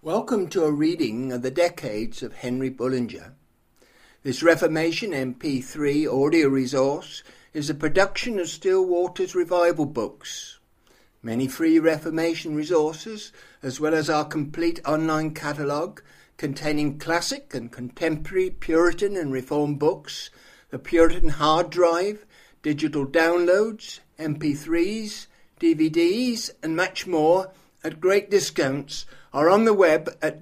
Welcome to a reading of the Decades of Henry Bullinger. This Reformation MP3 audio resource is a production of Still Waters Revival Books. Many free Reformation resources, as well as our complete online catalogue containing classic and contemporary Puritan and Reformed books, the Puritan hard drive, digital downloads, MP3s, DVDs and much more at great discounts, are on the web at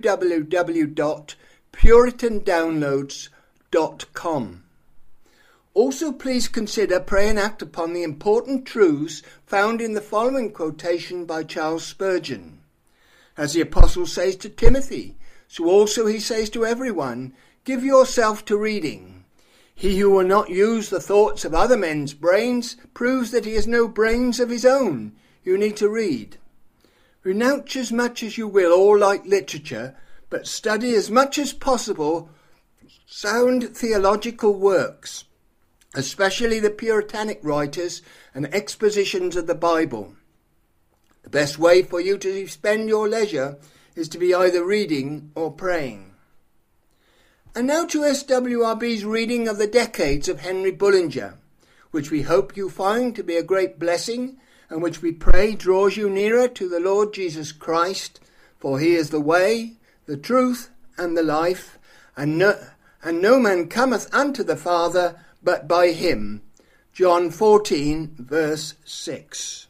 www.puritandownloads.com. Also, please consider, pray and act upon the important truths found in the following quotation by Charles Spurgeon. As the Apostle says to Timothy, so also he says to everyone, give yourself to reading. He who will not use the thoughts of other men's brains proves that he has no brains of his own. You need to read. Renounce as much as you will all light literature, but study as much as possible sound theological works, especially the Puritanic writers and expositions of the Bible. The best way for you to spend your leisure is to be either reading or praying. And now to SWRB's reading of the Decades of Henry Bullinger, which we hope you find to be a great blessing and which we pray draws you nearer to the Lord Jesus Christ, for he is the way, the truth, and the life, and no man cometh unto the Father but by him. John 14, verse 6.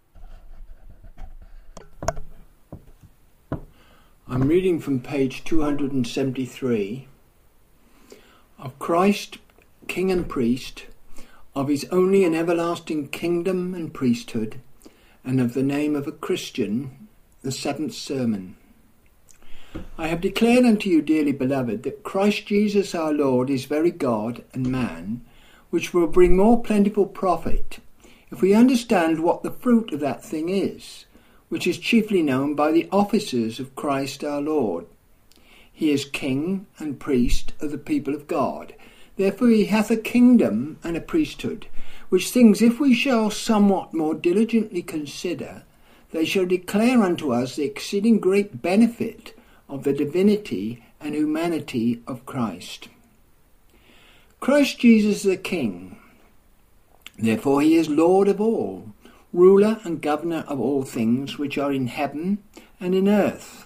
I'm reading from page 273. Of Christ, King and Priest, of his only and everlasting kingdom and priesthood, and of the name of a Christian, the seventh sermon. I have declared unto you, dearly beloved, that Christ Jesus our Lord is very God and man, which will bring more plentiful profit, if we understand what the fruit of that thing is, which is chiefly known by the officers of Christ our Lord. He is King and Priest of the people of God. Therefore he hath a kingdom and a priesthood, which things if we shall somewhat more diligently consider, they shall declare unto us the exceeding great benefit of the divinity and humanity of Christ. Christ Jesus the King. Therefore he is Lord of all, ruler and governor of all things which are in heaven and in earth,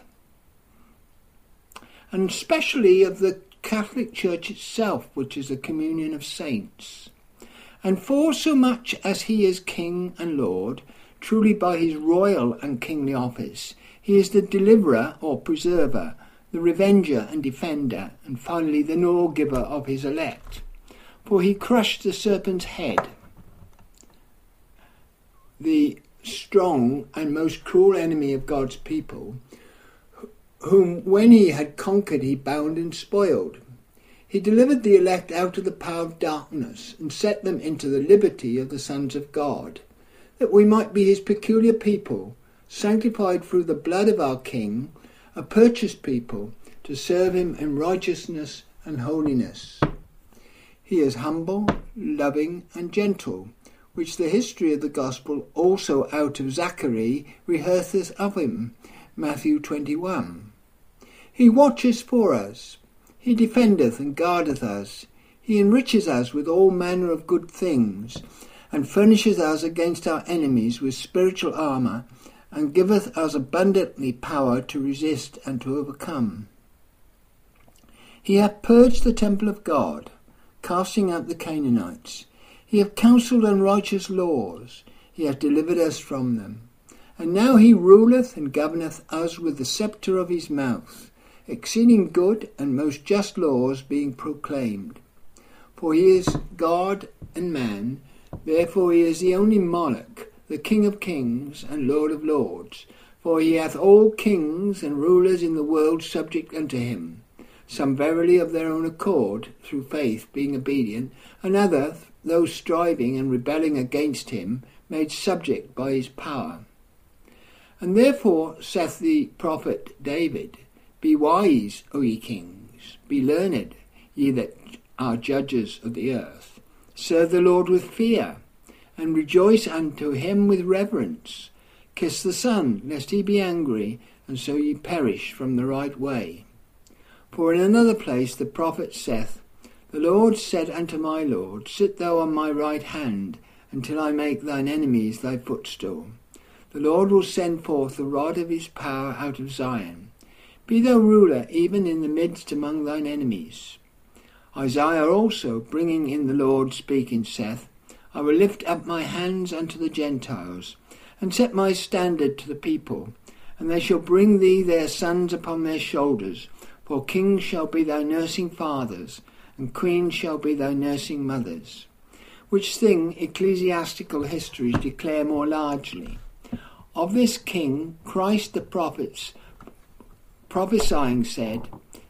and especially of the Catholic Church itself, which is the communion of saints. And for so much as he is King and Lord, truly by his royal and kingly office, he is the deliverer or preserver, the revenger and defender, and finally the lawgiver of his elect. For he crushed the serpent's head, the strong and most cruel enemy of God's people, whom when he had conquered he bound and spoiled. He delivered the elect out of the power of darkness and set them into the liberty of the sons of God, that we might be his peculiar people, sanctified through the blood of our King, a purchased people, to serve him in righteousness and holiness. He is humble, loving and gentle, which the history of the gospel also out of Zachary rehearseth of him, Matthew 21. He watches for us, he defendeth and guardeth us, he enriches us with all manner of good things, and furnishes us against our enemies with spiritual armour, and giveth us abundantly power to resist and to overcome. He hath purged the temple of God, casting out the Canaanites. He hath counselled unrighteous laws, he hath delivered us from them. And now he ruleth and governeth us with the sceptre of his mouth, exceeding good and most just laws being proclaimed. For he is God and man, therefore he is the only monarch, the King of kings and Lord of lords. For he hath all kings and rulers in the world subject unto him, some verily of their own accord, through faith being obedient, and others, those striving and rebelling against him, made subject by his power. And therefore saith the prophet David, be wise, O ye kings, be learned, ye that are judges of the earth. Serve the Lord with fear, and rejoice unto him with reverence. Kiss the Son, lest he be angry, and so ye perish from the right way. For in another place the prophet saith, The Lord said unto my Lord, Sit thou on my right hand, until I make thine enemies thy footstool. The Lord will send forth the rod of his power out of Zion. Be thou ruler even in the midst among thine enemies. Isaiah also, bringing in the Lord, speaking, saith, I will lift up my hands unto the Gentiles, and set my standard to the people, and they shall bring thee their sons upon their shoulders, for kings shall be thy nursing fathers, and queens shall be thy nursing mothers. Which thing ecclesiastical histories declare more largely. Of this king, Christ the prophets prophesying said,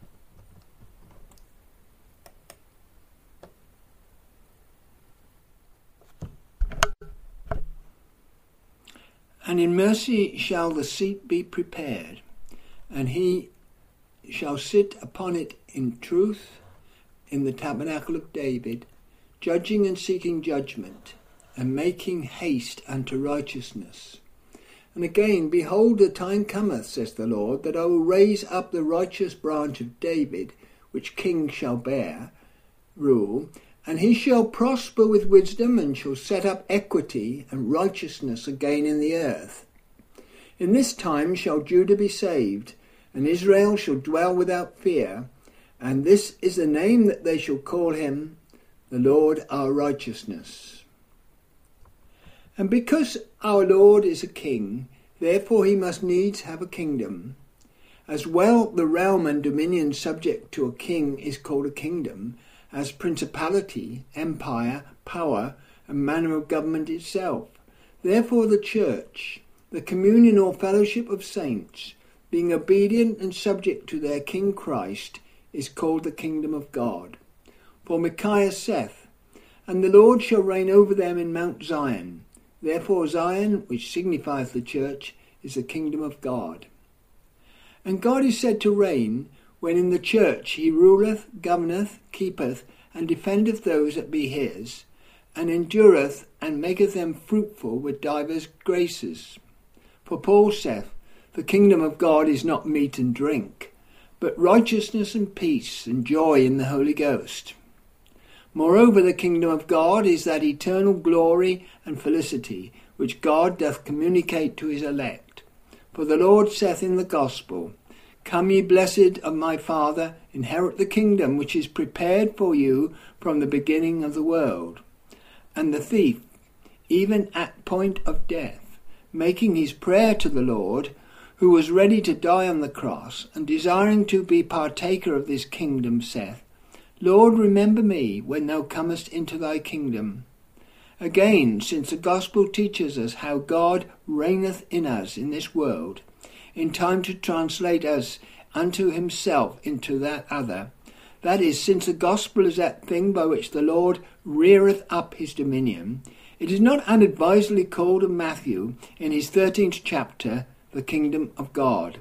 And in mercy shall the seat be prepared, and he shall sit upon it in truth in the tabernacle of David, judging and seeking judgment, and making haste unto righteousness. And again, behold, the time cometh, says the Lord, that I will raise up the righteous branch of David, which kings shall bear rule, and he shall prosper with wisdom, and shall set up equity and righteousness again in the earth. In this time shall Judah be saved, and Israel shall dwell without fear, and this is the name that they shall call him, the Lord our righteousness. And because our Lord is a king, therefore he must needs have a kingdom. As well the realm and dominion subject to a king is called a kingdom, as principality, empire, power, and manner of government itself. Therefore the church, the communion or fellowship of saints, being obedient and subject to their King Christ, is called the kingdom of God. For Micaiah saith, And the Lord shall reign over them in Mount Zion. Therefore Zion, which signifieth the church, is the kingdom of God. And God is said to reign, when in the church he ruleth, governeth, keepeth, and defendeth those that be his, and endureth, and maketh them fruitful with divers graces. For Paul saith, The kingdom of God is not meat and drink, but righteousness and peace and joy in the Holy Ghost. Moreover, the kingdom of God is that eternal glory and felicity which God doth communicate to his elect. For the Lord saith in the gospel, Come ye blessed of my Father, inherit the kingdom which is prepared for you from the beginning of the world. And the thief, even at point of death, making his prayer to the Lord, who was ready to die on the cross, and desiring to be partaker of this kingdom, saith, Lord, remember me when thou comest into thy kingdom. Again, since the gospel teaches us how God reigneth in us in this world, in time to translate us unto himself into that other, that is, since the gospel is that thing by which the Lord reareth up his dominion, it is not unadvisedly called of Matthew in his 13th chapter, the kingdom of God.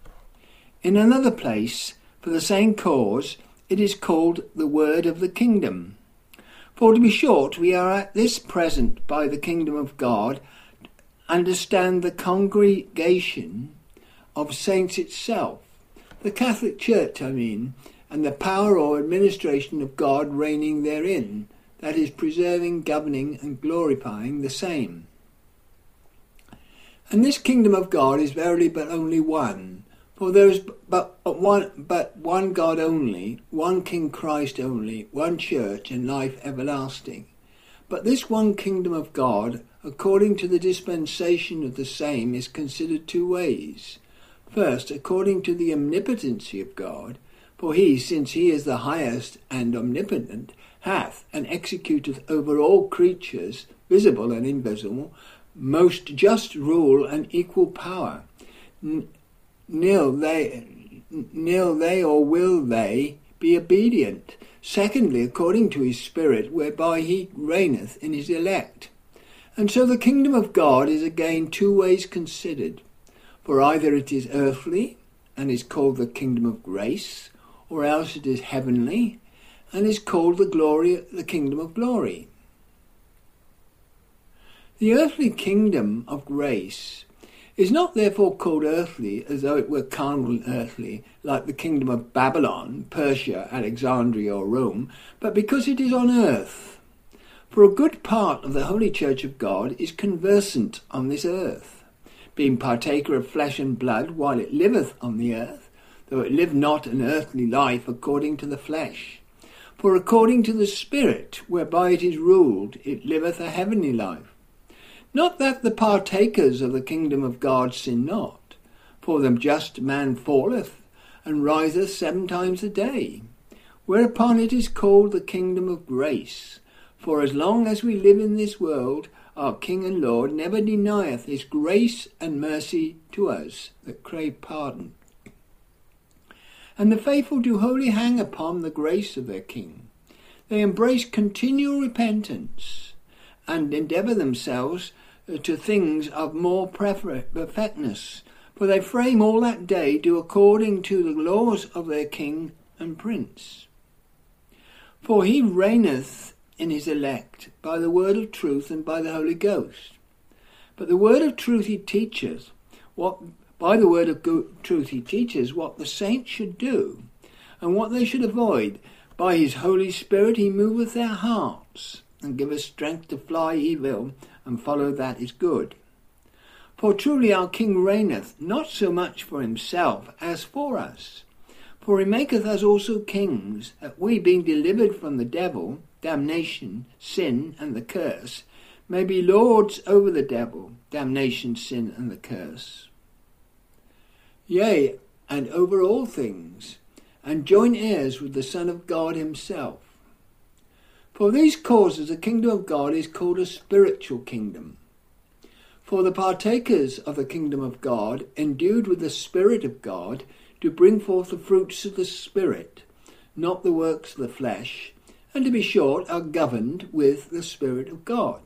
In another place, for the same cause, it is called the word of the kingdom. For to be short, we are at this present by the kingdom of God, understand the congregation of saints itself, the Catholic Church, and the power or administration of God reigning therein, that is, preserving, governing, and glorifying the same. And this kingdom of God is verily but only one, for there is but one God only, one King Christ only, one church and life everlasting. But this one kingdom of God, according to the dispensation of the same, is considered two ways. First, according to the omnipotency of God, for he, since he is the highest and omnipotent, hath and executeth over all creatures, visible and invisible, most just rule and equal power. Nil they or will they be obedient. Secondly, according to his Spirit, whereby he reigneth in his elect. And so the kingdom of God is again two ways considered. For either it is earthly, and is called the kingdom of grace, or else it is heavenly, and is called the kingdom of glory. The earthly kingdom of grace is not therefore called earthly as though it were carnal and earthly, like the kingdom of Babylon, Persia, Alexandria or Rome, but because it is on earth. For a good part of the holy church of God is conversant on this earth, being partaker of flesh and blood while it liveth on the earth, though it live not an earthly life according to the flesh. For according to the Spirit, whereby it is ruled, it liveth a heavenly life. Not that the partakers of the kingdom of God sin not, for the just man falleth, and riseth 7 times a day, whereupon it is called the kingdom of grace. For as long as we live in this world, our King and Lord never denieth his grace and mercy to us that crave pardon. And the faithful do wholly hang upon the grace of their King. They embrace continual repentance, and endeavour themselves to things of more perfectness, for they frame all that day do according to the laws of their King and Prince. For he reigneth in his elect by the word of truth and by the Holy Ghost. But the word of truth he teacheth what the saints should do, and what they should avoid. By his Holy Spirit he moveth their hearts, and giveth strength to fly evil, and follow that is good. For truly our King reigneth, not so much for himself as for us. For he maketh us also kings, that we, being delivered from the devil, damnation, sin, and the curse, may be lords over the devil, damnation, sin, and the curse. Yea, and over all things, and joint heirs with the Son of God himself. For these causes the kingdom of God is called a spiritual kingdom. For the partakers of the kingdom of God, endued with the Spirit of God, do bring forth the fruits of the Spirit, not the works of the flesh, and to be short, are governed with the Spirit of God.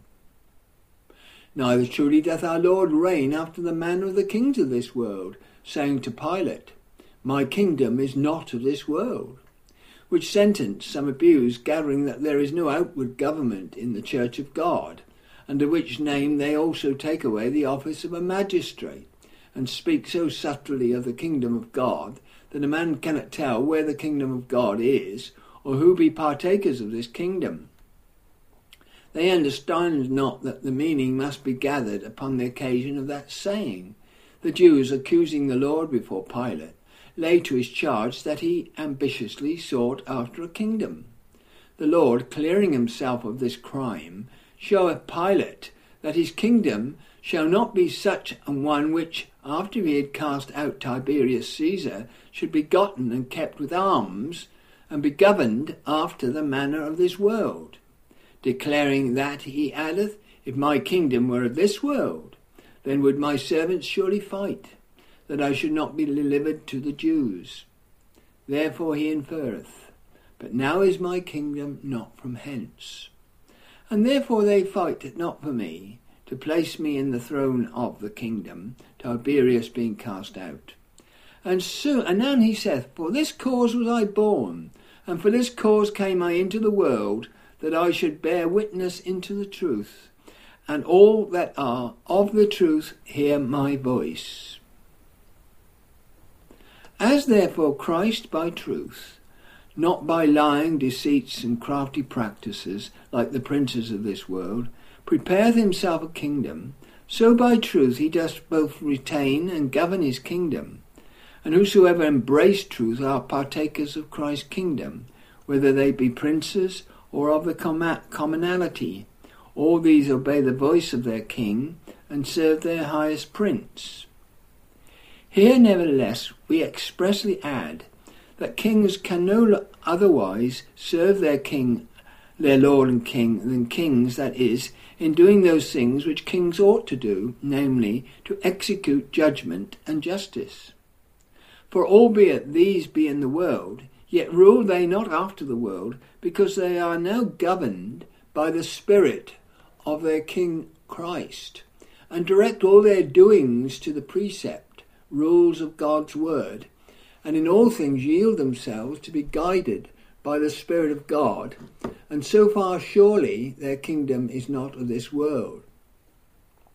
Neither truly doth our Lord reign after the manner of the kings of this world, saying to Pilate, My kingdom is not of this world. Which sentence some abuse, gathering that there is no outward government in the church of God, under which name they also take away the office of a magistrate, and speak so subtly of the kingdom of God, that a man cannot tell where the kingdom of God is, or who be partakers of this kingdom. They understand not that the meaning must be gathered upon the occasion of that saying. The Jews, accusing the Lord before Pilate, lay to his charge that he ambitiously sought after a kingdom. The Lord, clearing himself of this crime, showeth Pilate that his kingdom shall not be such an one which, after he had cast out Tiberius Caesar, should be gotten and kept with arms, and be governed after the manner of this world, declaring that, he addeth, If my kingdom were of this world, then would my servants surely fight, that I should not be delivered to the Jews. Therefore he inferreth, But now is my kingdom not from hence. And therefore they fight not for me, to place me in the throne of the kingdom, Tiberius being cast out. And now he saith, For this cause was I born, and for this cause came I into the world, that I should bear witness into the truth. And all that are of the truth hear my voice. As therefore Christ by truth, not by lying, deceits, and crafty practices, like the princes of this world, prepareth himself a kingdom, so by truth he doth both retain and govern his kingdom. And whosoever embrace truth are partakers of Christ's kingdom, whether they be princes or of the commonalty. All these obey the voice of their king, and serve their highest prince. Here, nevertheless, we expressly add that kings can no otherwise serve their king, their lord and king, than kings, that is, in doing those things which kings ought to do, namely, to execute judgment and justice. For albeit these be in the world, yet rule they not after the world, because they are now governed by the Spirit of their King Christ, and direct all their doings to the precept, rules of God's word, and in all things yield themselves to be guided by the Spirit of God, and so far surely their kingdom is not of this world.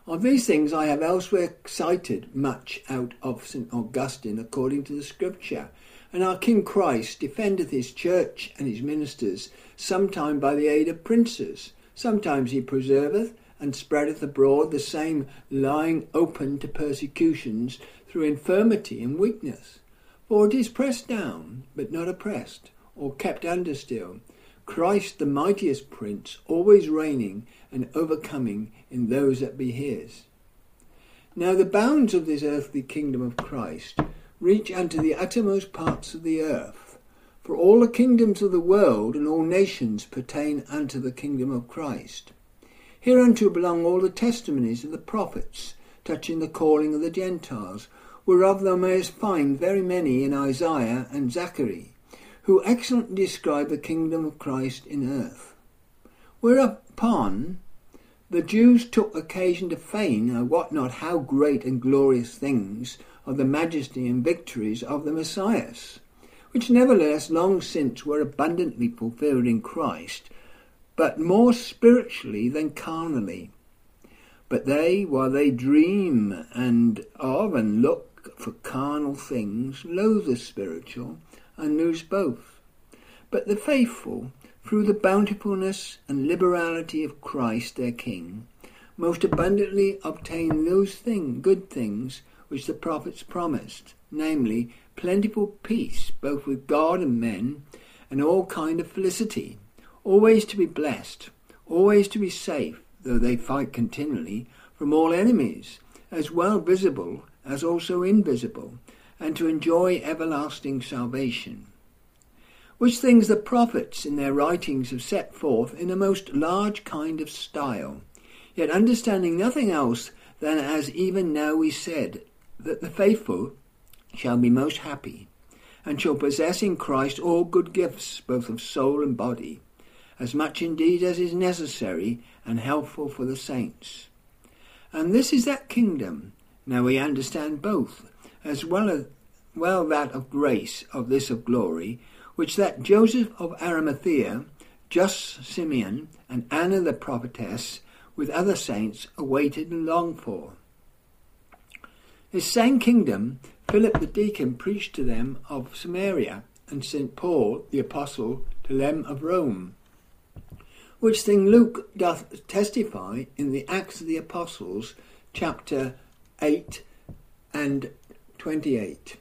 Of these things I have elsewhere cited much out of St. Augustine according to the Scripture. And our King Christ defendeth his church and his ministers, sometime by the aid of princes, sometimes he preserveth and spreadeth abroad the same, lying open to persecutions through infirmity and weakness. For it is pressed down, but not oppressed, or kept under still. Christ the mightiest prince, always reigning and overcoming in those that be his. Now the bounds of this earthly kingdom of Christ reach unto the uttermost parts of the earth. For all the kingdoms of the world and all nations pertain unto the kingdom of Christ. Hereunto belong all the testimonies of the prophets, touching the calling of the Gentiles, whereof thou mayest find very many in Isaiah and Zachary, who excellently describe the kingdom of Christ in earth. Whereupon the Jews took occasion to feign, I wot not how great and glorious things, of the majesty and victories of the Messias, which nevertheless long since were abundantly fulfilled in Christ, but more spiritually than carnally. But they, while they dream and look for carnal things, loathe the spiritual, and lose both. But the faithful, through the bountifulness and liberality of Christ their King, most abundantly obtain those good things which the prophets promised, namely, plentiful peace, both with God and men, and all kind of felicity, always to be blessed, always to be safe, though they fight continually, from all enemies, as well visible as also invisible, and to enjoy everlasting salvation. Which things the prophets in their writings have set forth in a most large kind of style, yet understanding nothing else than as even now we said, that the faithful shall be most happy, and shall possess in Christ all good gifts, both of soul and body, as much indeed as is necessary and helpful for the saints. And this is that kingdom, now we understand both, as well that of grace, of this of glory, which that Joseph of Arimathea, just Simeon, and Anna the prophetess, with other saints, awaited and longed for. This same kingdom Philip the deacon preached to them of Samaria, and St. Paul the apostle to them of Rome, which thing Luke doth testify in the Acts of the Apostles, chapter 8 and 28.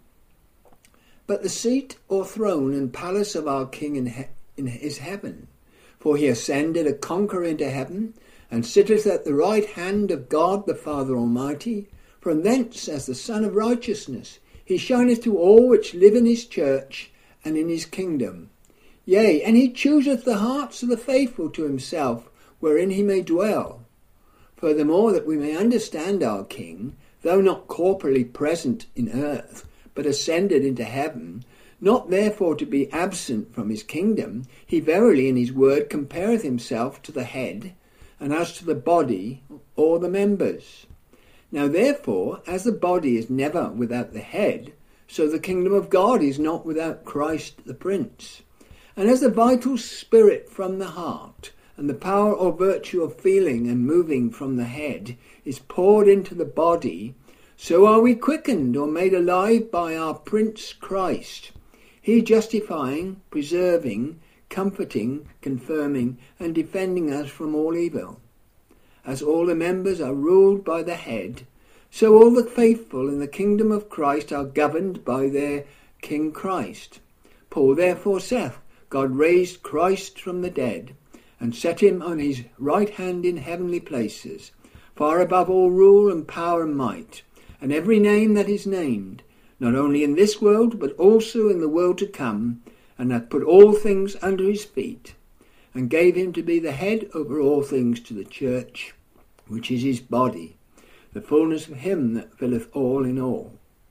But the seat or throne and palace of our King is heaven, for he ascended a conqueror into heaven, and sitteth at the right hand of God the Father Almighty. From thence, as the Son of Righteousness, he shineth to all which live in his church and in his kingdom. Yea, and he chooseth the hearts of the faithful to himself, wherein he may dwell. Furthermore, that we may understand our King, though not corporally present in earth, but ascended into heaven, not therefore to be absent from his kingdom, he verily in his word compareth himself to the head, and as to the body, or the members. Now therefore, as the body is never without the head, so the kingdom of God is not without Christ the Prince. And as the vital spirit from the heart, and the power or virtue of feeling and moving from the head, is poured into the body, so are we quickened or made alive by our Prince Christ, he justifying, preserving, comforting, confirming, and defending us from all evil. As all the members are ruled by the head, so all the faithful in the kingdom of Christ are governed by their King Christ. Paul therefore saith, God raised Christ from the dead, and set him on his right hand in heavenly places, far above all rule and power and might, and every name that is named, not only in this world, but also in the world to come, and hath put all things under his feet, and gave him to be the head over all things to the church, which is his body, the fullness of him that filleth all in all.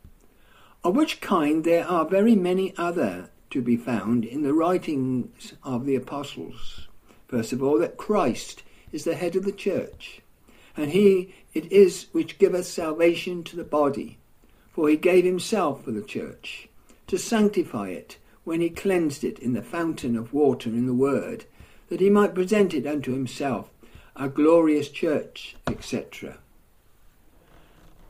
Of which kind there are very many other to be found in the writings of the apostles. First of all, that Christ is the head of the church, and he it is which giveth salvation to the body, for he gave himself for the church, to sanctify it, when he cleansed it in the fountain of water in the word, that he might present it unto himself, a glorious church, etc.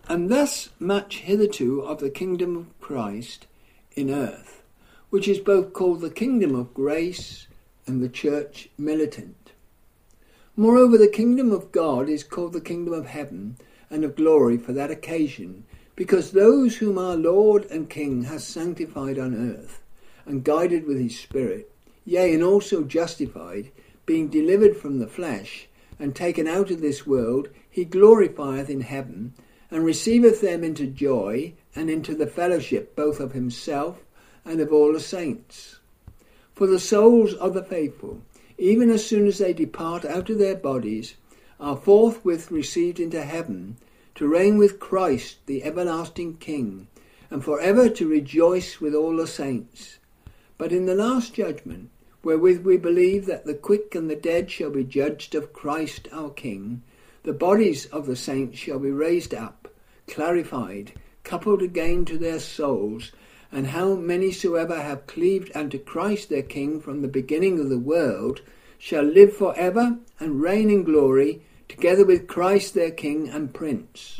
And thus much hitherto of the kingdom of Christ in earth, which is both called the kingdom of grace and the church militant. Moreover, the kingdom of God is called the kingdom of heaven and of glory for that occasion, because those whom our Lord and King has sanctified on earth, and guided with his Spirit, yea, and also justified, being delivered from the flesh, and taken out of this world, he glorifieth in heaven, and receiveth them into joy, and into the fellowship both of himself and of all the saints. For the souls of the faithful, even as soon as they depart out of their bodies, are forthwith received into heaven, to reign with Christ the everlasting King, and for ever to rejoice with all the saints. But in the last judgment, wherewith we believe that the quick and the dead shall be judged of Christ our King, the bodies of the saints shall be raised up, clarified, coupled again to their souls, and how many soever have cleaved unto Christ their King from the beginning of the world shall live for ever and reign in glory, together with Christ their King and Prince.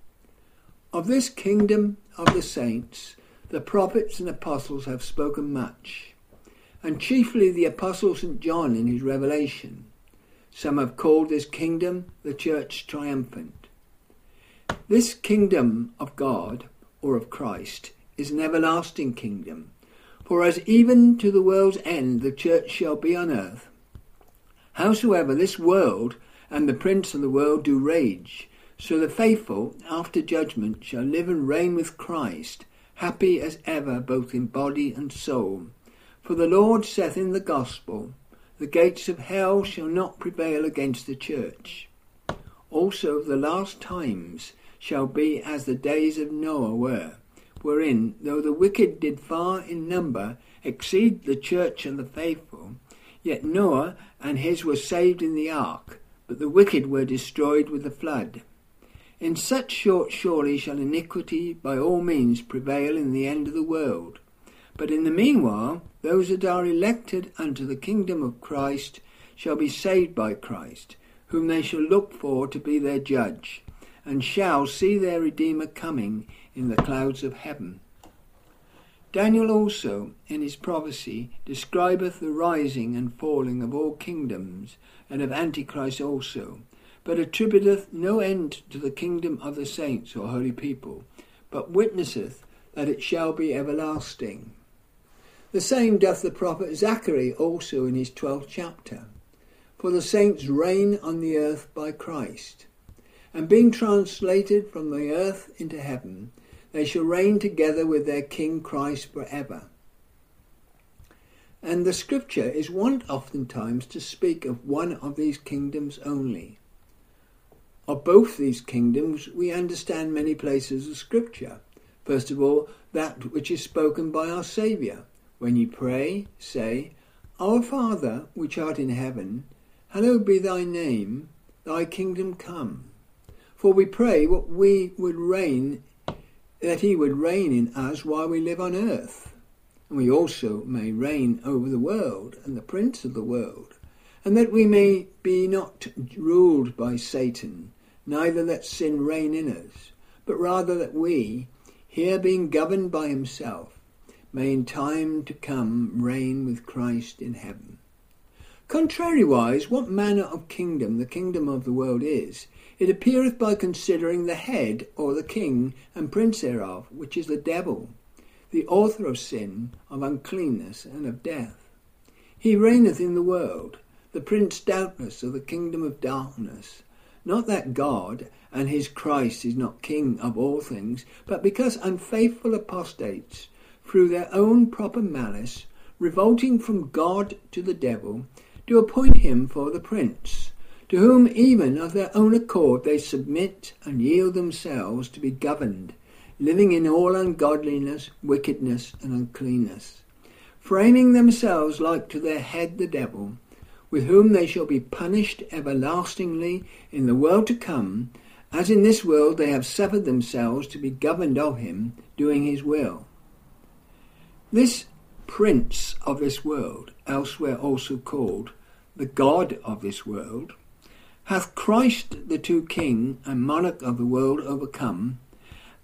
Of this kingdom of the saints, the prophets and apostles have spoken much, and chiefly the apostle St. John in his Revelation. Some have called this kingdom the church triumphant. This kingdom of God, or of Christ, is an everlasting kingdom, for as even to the world's end the church shall be on earth, howsoever this world and the prince of the world do rage, so the faithful after judgment shall live and reign with Christ, happy as ever both in body and soul. For the Lord saith in the gospel, the gates of hell shall not prevail against the church. Also the last times shall be as the days of Noah were, wherein, though the wicked did far in number exceed the church and the faithful, yet Noah and his were saved in the ark, but the wicked were destroyed with the flood. In such sort surely shall iniquity by all means prevail in the end of the world. But in the meanwhile, those that are elected unto the kingdom of Christ shall be saved by Christ, whom they shall look for to be their judge, and shall see their Redeemer coming in the clouds of heaven. Daniel also, in his prophecy, describeth the rising and falling of all kingdoms, and of Antichrist also, but attributeth no end to the kingdom of the saints or holy people, but witnesseth that it shall be everlasting. The same doth the prophet Zachary also in his 12th chapter. For the saints reign on the earth by Christ, and being translated from the earth into heaven, they shall reign together with their King Christ for ever. And the scripture is wont oftentimes to speak of one of these kingdoms only. Of both these kingdoms we understand many places of scripture. First of all, that which is spoken by our Saviour. When ye pray, say, Our Father, which art in heaven, hallowed be thy name, thy kingdom come. For we pray what we would reign, that he would reign in us while we live on earth. And we also may reign over the world and the prince of the world, and that we may be not ruled by Satan, neither let sin reign in us, but rather that we, here being governed by himself, may in time to come reign with Christ in heaven. Contrariwise, what manner of kingdom the kingdom of the world is, it appeareth by considering the head, or the king and prince thereof, which is the devil, the author of sin, of uncleanness, and of death. He reigneth in the world, the prince doubtless of the kingdom of darkness. Not that God and his Christ is not king of all things, but because unfaithful apostates, through their own proper malice, revolting from God to the devil, do appoint him for the prince, to whom even of their own accord they submit and yield themselves to be governed, living in all ungodliness, wickedness, and uncleanness, framing themselves like to their head the devil, with whom they shall be punished everlastingly in the world to come, as in this world they have suffered themselves to be governed of him, doing his will. This prince of this world, elsewhere also called the God of this world, hath Christ the true King and monarch of the world overcome,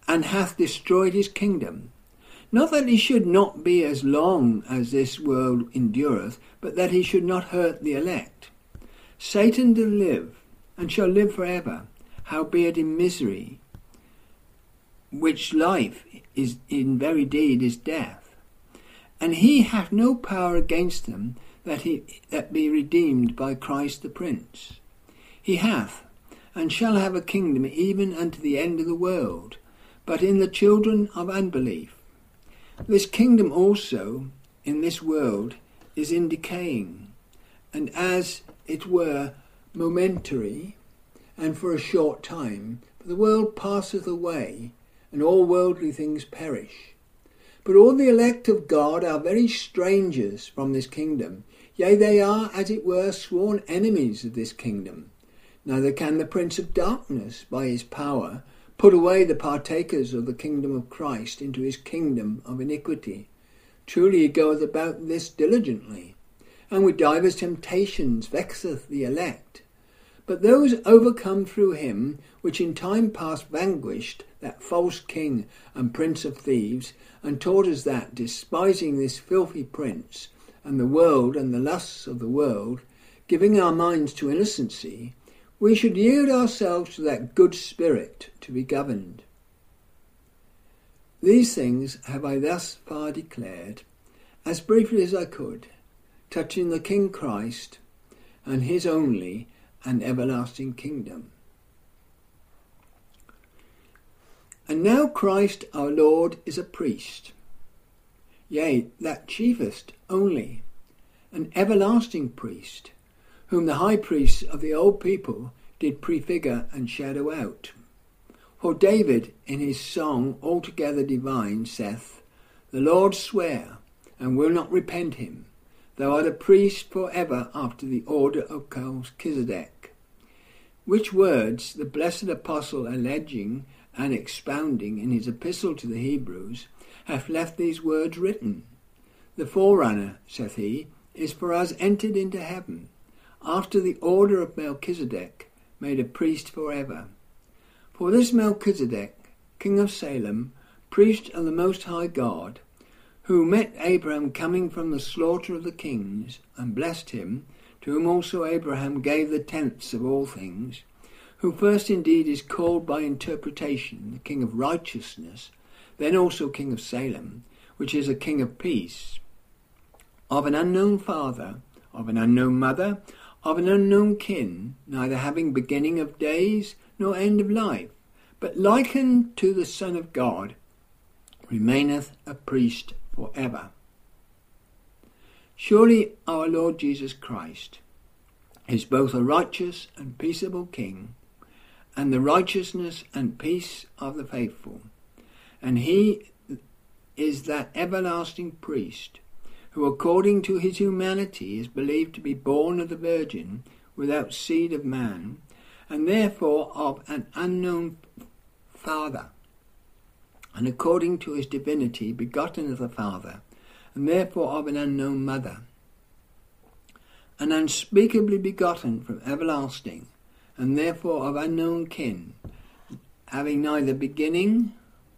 and hath destroyed his kingdom. Not that he should not be as long as this world endureth, but that he should not hurt the elect. Satan doth live, and shall live for ever, howbeit in misery, which life is in very deed is death. And he hath no power against them that be redeemed by Christ the Prince. He hath, and shall have a kingdom even unto the end of the world, but in the children of unbelief. This kingdom also in this world is in decaying, and as it were momentary, and for a short time. For the world passeth away, and all worldly things perish. But all the elect of God are very strangers from this kingdom. Yea, they are, as it were, sworn enemies of this kingdom. Neither can the prince of darkness, by his power, put away the partakers of the kingdom of Christ into his kingdom of iniquity. Truly he goeth about this diligently, and with divers temptations vexeth the elect. But those overcome through him, which in time past vanquished that false king and prince of thieves, and taught us that, despising this filthy prince, and the world and the lusts of the world, giving our minds to innocency, we should yield ourselves to that good spirit to be governed. These things have I thus far declared, as briefly as I could, touching the King Christ and his only and everlasting kingdom. And now Christ our Lord is a priest, yea, that chiefest only, an everlasting priest, whom the high priests of the old people did prefigure and shadow out. For David in his song altogether divine saith, The Lord sware, and will not repent him, Thou art a priest for ever after the order of Melchizedek. Which words the blessed apostle alleging and expounding in his epistle to the Hebrews hath left these words written. The forerunner, saith he, is for us entered into heaven, after the order of Melchizedek, made a priest for ever. For this Melchizedek, king of Salem, priest of the Most High God, who met Abraham coming from the slaughter of the kings, and blessed him, to whom also Abraham gave the tenths of all things, who first indeed is called by interpretation the King of Righteousness, then also King of Salem, which is a King of Peace, of an unknown father, of an unknown mother, of an unknown kin, neither having beginning of days nor end of life, but likened to the Son of God, remaineth a priest for ever. Surely our Lord Jesus Christ is both a righteous and peaceable King, and the righteousness and peace of the faithful, and he is that everlasting priest, who according to his humanity is believed to be born of the Virgin, without seed of man, and therefore of an unknown father, and according to his divinity begotten of the Father, and therefore of an unknown mother, and unspeakably begotten from everlasting, and therefore of unknown kin, having neither beginning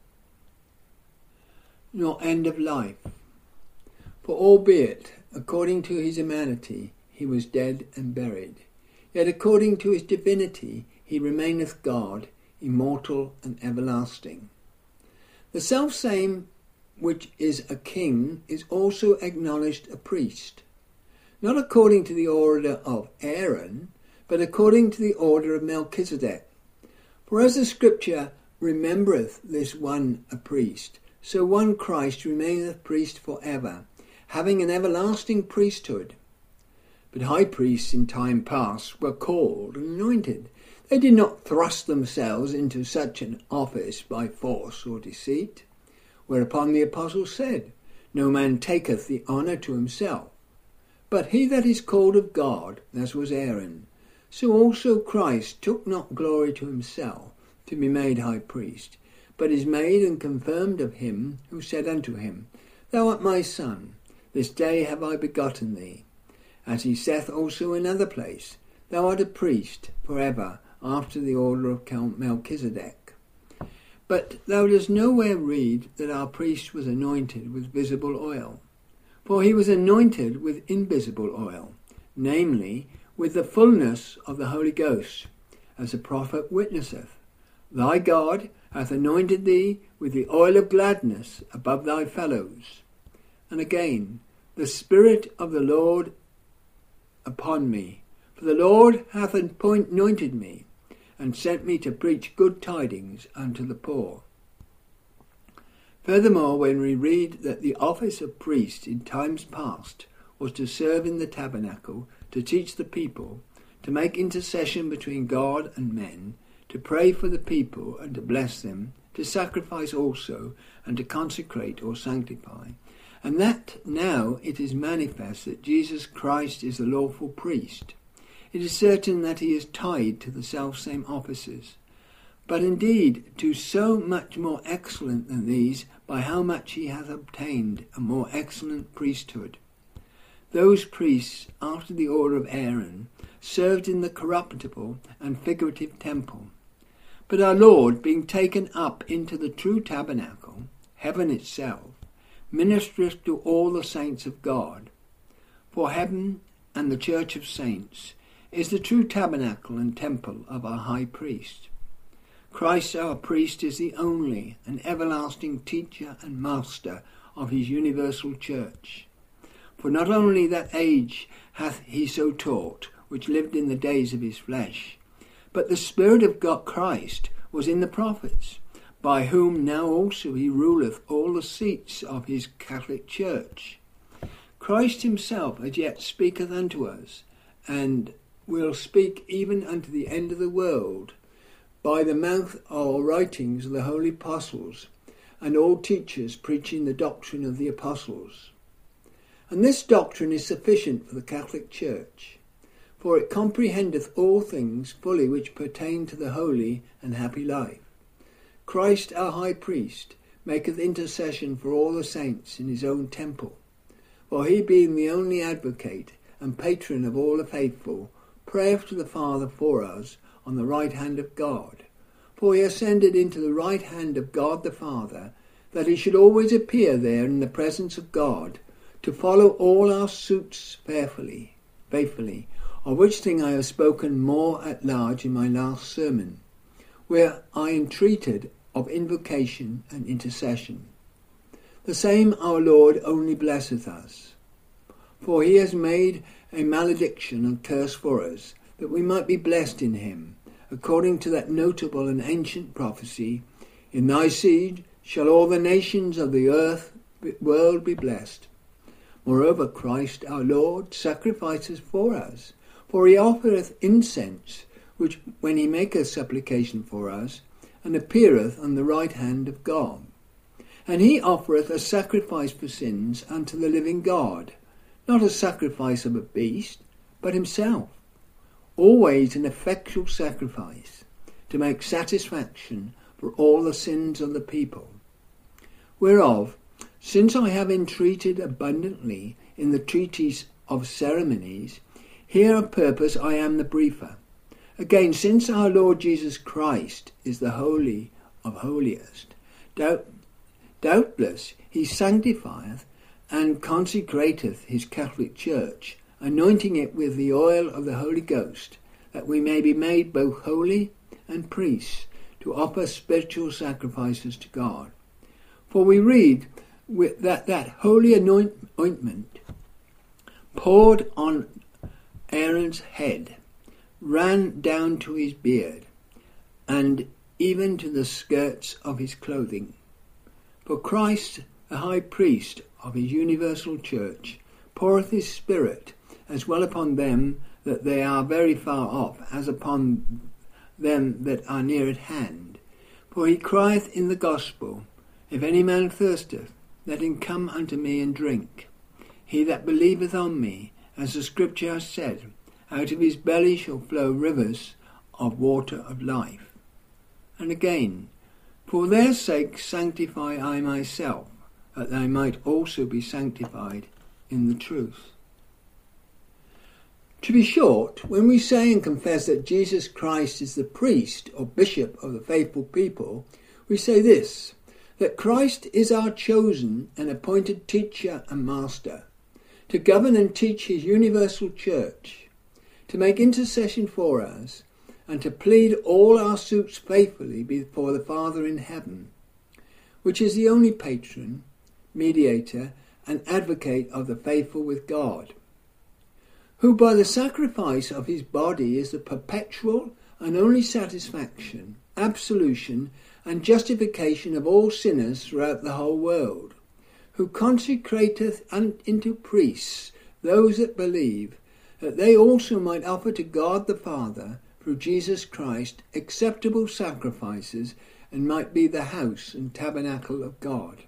nor end of life. For albeit, according to his humanity, he was dead and buried, yet according to his divinity he remaineth God, immortal and everlasting. The selfsame which is a king is also acknowledged a priest, not according to the order of Aaron, but according to the order of Melchizedek. For as the scripture remembereth this one a priest, so one Christ remaineth priest for ever, having an everlasting priesthood. But high priests in time past were called and anointed. They did not thrust themselves into such an office by force or deceit. Whereupon the apostle said, No man taketh the honour to himself, but he that is called of God, as was Aaron. So also Christ took not glory to himself, to be made high priest, but is made and confirmed of him who said unto him, Thou art my son, this day have I begotten thee. As he saith also in another place, Thou art a priest for ever, after the order of Melchizedek. But thou dost nowhere read that our priest was anointed with visible oil. For he was anointed with invisible oil, namely, with the fullness of the Holy Ghost, as the prophet witnesseth. Thy God hath anointed thee with the oil of gladness above thy fellows. And again, the Spirit of the Lord upon me, for the Lord hath anointed me, and sent me to preach good tidings unto the poor. Furthermore, when we read that the office of priest in times past was to serve in the tabernacle, to teach the people, to make intercession between God and men, to pray for the people and to bless them, to sacrifice also, and to consecrate or sanctify, and that now it is manifest that Jesus Christ is the lawful priest, it is certain that he is tied to the selfsame offices, but indeed to so much more excellent than these, by how much he hath obtained a more excellent priesthood. Those priests, after the order of Aaron, served in the corruptible and figurative temple. But our Lord, being taken up into the true tabernacle, heaven itself, ministereth to all the saints of God. For heaven and the church of saints is the true tabernacle and temple of our high priest. Christ our priest is the only and everlasting teacher and master of his universal church. For not only that age hath he so taught, which lived in the days of his flesh, but the Spirit of God Christ was in the prophets, by whom now also he ruleth all the seats of his Catholic Church. Christ himself as yet speaketh unto us, and will speak even unto the end of the world, by the mouth or writings of the holy apostles, and all teachers preaching the doctrine of the apostles. And this doctrine is sufficient for the Catholic Church, for it comprehendeth all things fully which pertain to the holy and happy life. Christ our high priest maketh intercession for all the saints in his own temple, for he being the only advocate and patron of all the faithful, prayeth to the Father for us on the right hand of God. For he ascended into the right hand of God the Father, that he should always appear there in the presence of God, to follow all our suits faithfully, of which thing I have spoken more at large in my last sermon, where I entreated of invocation and intercession. The same our Lord only blesseth us, for he has made a malediction and curse for us, that we might be blessed in him, according to that notable and ancient prophecy, in thy seed shall all the nations of the world be blessed. Moreover, Christ our Lord sacrifices for us, for he offereth incense, which when he maketh supplication for us, and appeareth on the right hand of God. And he offereth a sacrifice for sins unto the living God, not a sacrifice of a beast, but himself, always an effectual sacrifice, to make satisfaction for all the sins of the people. Whereof, since I have entreated abundantly in the treatise of ceremonies, here of purpose I am the briefer. Again, since our Lord Jesus Christ is the Holy of Holiest, doubtless he sanctifieth and consecrateth his Catholic Church, anointing it with the oil of the Holy Ghost, that we may be made both holy and priests, to offer spiritual sacrifices to God. For we read that holy ointment poured on Aaron's head ran down to his beard, and even to the skirts of his clothing. For Christ, the high priest of his universal church, poureth his Spirit as well upon them that they are very far off, as upon them that are near at hand. For he crieth in the gospel, If any man thirsteth, let him come unto me and drink. He that believeth on me, as the scripture has said, out of his belly shall flow rivers of water of life. And again, For their sake sanctify I myself, that they might also be sanctified in the truth. To be short, when we say and confess that Jesus Christ is the priest or bishop of the faithful people, we say this, that Christ is our chosen and appointed teacher and master, to govern and teach his universal church, to make intercession for us, and to plead all our suits faithfully before the Father in heaven, which is the only patron, mediator, and advocate of the faithful with God, who by the sacrifice of his body is the perpetual and only satisfaction, absolution, and justification of all sinners throughout the whole world, who consecrateth into priests those that believe, that they also might offer to God the Father, through Jesus Christ, acceptable sacrifices, and might be the house and tabernacle of God.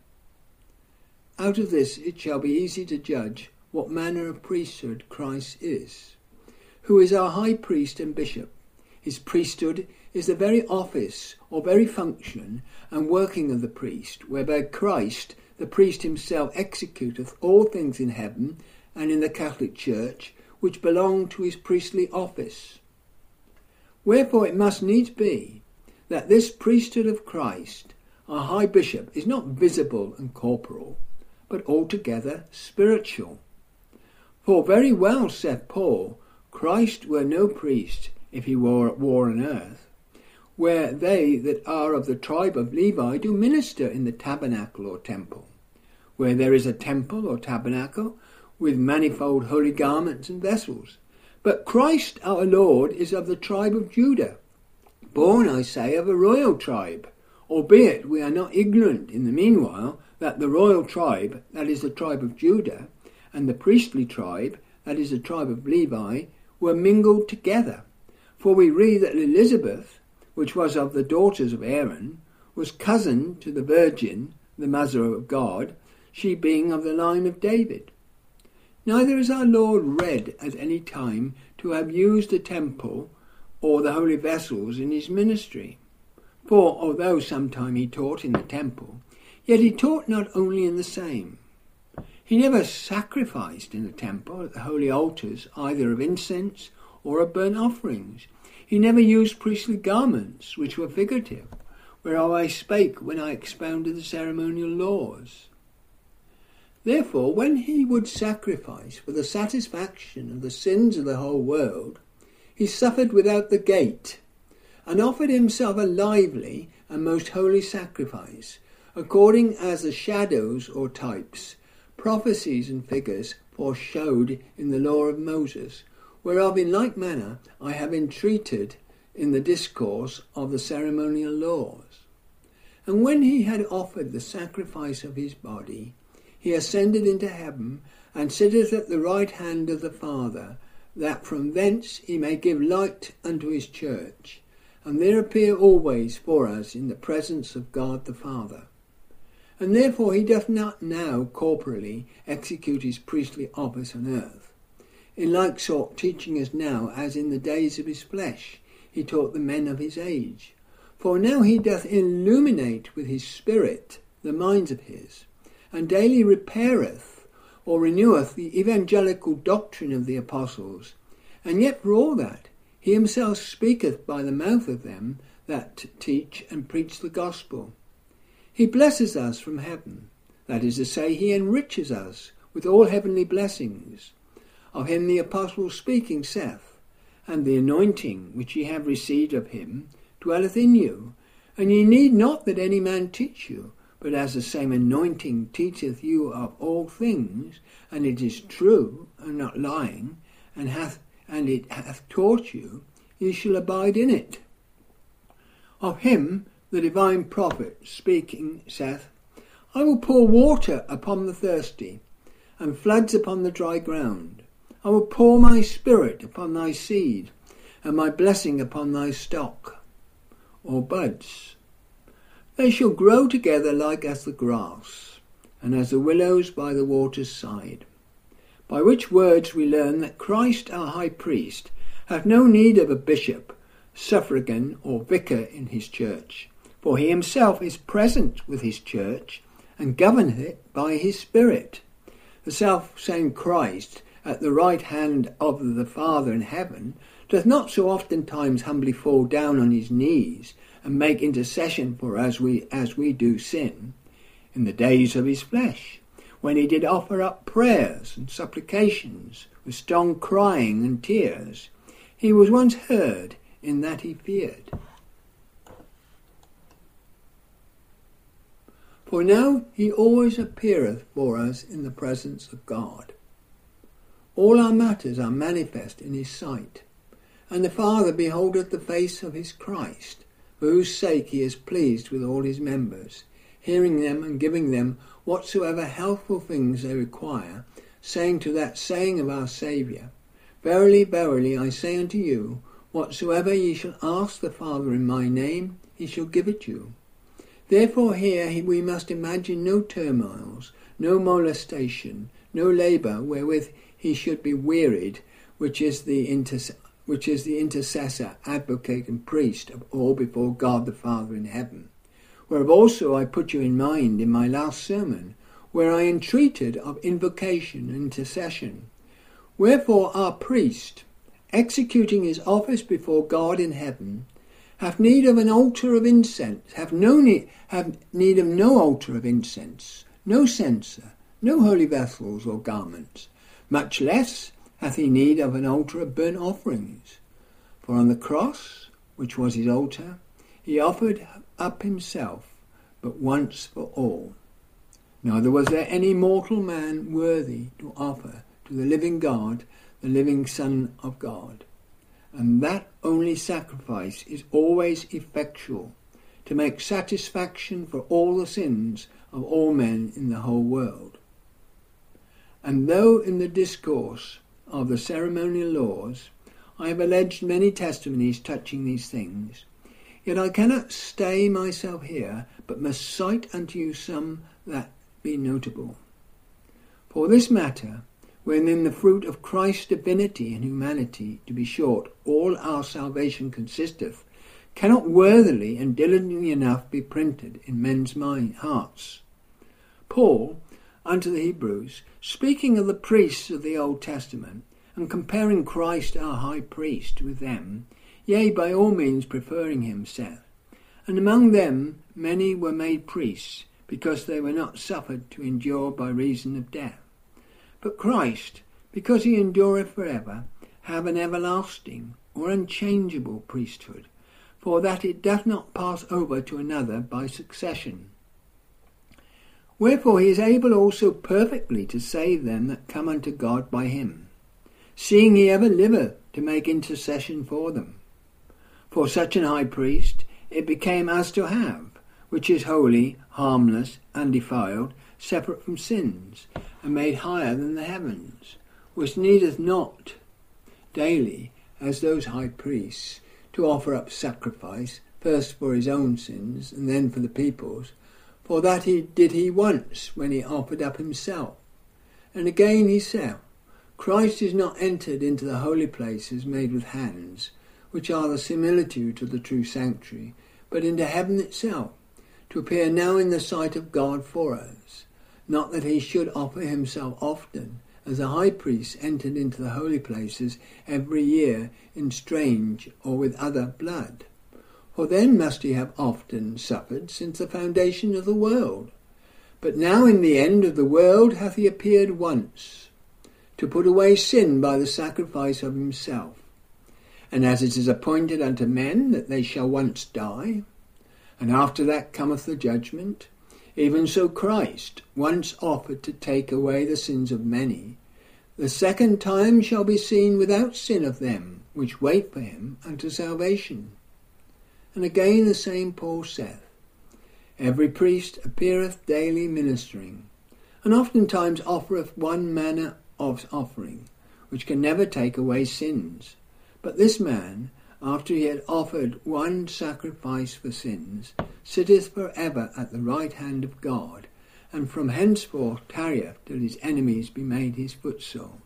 Out of this it shall be easy to judge what manner of priesthood Christ is, who is our high priest and bishop. His priesthood is the very office or very function and working of the priest, whereby Christ, the priest himself, executeth all things in heaven and in the Catholic Church, which belong to his priestly office. Wherefore it must needs be that this priesthood of Christ, our high bishop, is not visible and corporal, but altogether spiritual. For very well saith Paul, Christ were no priest if he were at war on earth, where they that are of the tribe of Levi do minister in the tabernacle or temple, where there is a temple or tabernacle with manifold holy garments and vessels. But Christ our Lord is of the tribe of Judah, born, I say, of a royal tribe, albeit we are not ignorant in the meanwhile that the royal tribe, that is the tribe of Judah, and the priestly tribe, that is the tribe of Levi, were mingled together. For we read that Elizabeth, which was of the daughters of Aaron, was cousin to the Virgin, the mother of God, she being of the line of David. Neither is our Lord read at any time to have used the temple or the holy vessels in his ministry. For although sometime he taught in the temple, yet he taught not only in the same. He never sacrificed in the temple at the holy altars either of incense or of burnt offerings. He never used priestly garments, which were figurative, whereof I spake when I expounded the ceremonial laws. Therefore, when he would sacrifice for the satisfaction of the sins of the whole world, he suffered without the gate, and offered himself a lively and most holy sacrifice, according as the shadows or types, prophecies and figures foreshowed in the law of Moses, whereof in like manner I have entreated in the discourse of the ceremonial laws. And when he had offered the sacrifice of his body, he ascended into heaven, and sitteth at the right hand of the Father, that from thence he may give light unto his church, and there appear always for us in the presence of God the Father. And therefore he doth not now corporally execute his priestly office on earth, in like sort teaching us now as in the days of his flesh he taught the men of his age. For now he doth illuminate with his Spirit the minds of his, and daily repaireth or reneweth the evangelical doctrine of the apostles, and yet for all that he himself speaketh by the mouth of them that teach and preach the gospel. He blesses us from heaven, that is to say, he enriches us with all heavenly blessings. Of him the apostles speaking saith, and the anointing which ye have received of him dwelleth in you, and ye need not that any man teach you, but as the same anointing teacheth you of all things, and it is true and not lying, and it hath taught you, ye shall abide in it. Of him the divine prophet speaking saith, I will pour water upon the thirsty, and floods upon the dry ground. I will pour my spirit upon thy seed, and my blessing upon thy stock, or buds. They shall grow together like as the grass, and as the willows by the water's side. By which words we learn that Christ our high priest hath no need of a bishop, suffragan, or vicar in his church, for he himself is present with his church, and governeth it by his Spirit. The self-same Christ, at the right hand of the Father in heaven, doth not so oftentimes humbly fall down on his knees, and make intercession for us as we do sin, in the days of his flesh, when he did offer up prayers and supplications with strong crying and tears, he was once heard in that he feared. For now he always appeareth for us in the presence of God. All our matters are manifest in his sight, and the Father beholdeth the face of his Christ, for whose sake he is pleased with all his members, hearing them and giving them whatsoever healthful things they require, saying to that saying of our Saviour, Verily, verily, I say unto you, whatsoever ye shall ask the Father in my name, he shall give it you. Therefore here we must imagine no turmoils, no molestation, no labour wherewith he should be wearied, which is the intercessor, advocate and priest of all before God the Father in heaven. Whereof also I put you in mind in my last sermon, where I entreated of invocation and intercession. Wherefore our priest, executing his office before God in heaven, have need of an altar of incense, have need of no altar of incense, no censer, no holy vessels or garments, much less hath he need of an altar of burnt offerings. For on the cross, which was his altar, he offered up himself, but once for all. Neither was there any mortal man worthy to offer to the living God, the living Son of God. And that only sacrifice is always effectual, to make satisfaction for all the sins of all men in the whole world. And though in the discourse of the ceremonial laws I have alleged many testimonies touching these things, yet I cannot stay myself here, but must cite unto you some that be notable. For this matter, wherein the fruit of Christ's divinity and humanity, to be short, all our salvation consisteth, cannot worthily and diligently enough be printed in men's hearts. Paul, unto the Hebrews, speaking of the priests of the Old Testament, and comparing Christ our high priest with them, yea, by all means preferring him, saith, And among them many were made priests, because they were not suffered to endure by reason of death. But Christ, because he endureth for ever, have an everlasting or unchangeable priesthood, for that it doth not pass over to another by succession. Wherefore he is able also perfectly to save them that come unto God by him, seeing he ever liveth to make intercession for them. For such an high priest it became us to have, which is holy, harmless, undefiled, separate from sins, and made higher than the heavens, which needeth not daily, as those high priests, to offer up sacrifice, first for his own sins, and then for the people's, for that he did once when he offered up himself. And again he said, Christ is not entered into the holy places made with hands, which are the similitude of the true sanctuary, but into heaven itself, to appear now in the sight of God for us. Not that he should offer himself often, as a high priest entered into the holy places every year in strange or with other blood. For then must he have often suffered since the foundation of the world. But now in the end of the world hath he appeared once, to put away sin by the sacrifice of himself. And as it is appointed unto men that they shall once die, and after that cometh the judgment, even so Christ, once offered to take away the sins of many, the second time shall be seen without sin of them which wait for him unto salvation. And again the same Paul saith, Every priest appeareth daily ministering, and oftentimes offereth one manner of offering, which can never take away sins. But this man, after he had offered one sacrifice for sins, sitteth for ever at the right hand of God, and from henceforth tarrieth till his enemies be made his footstool.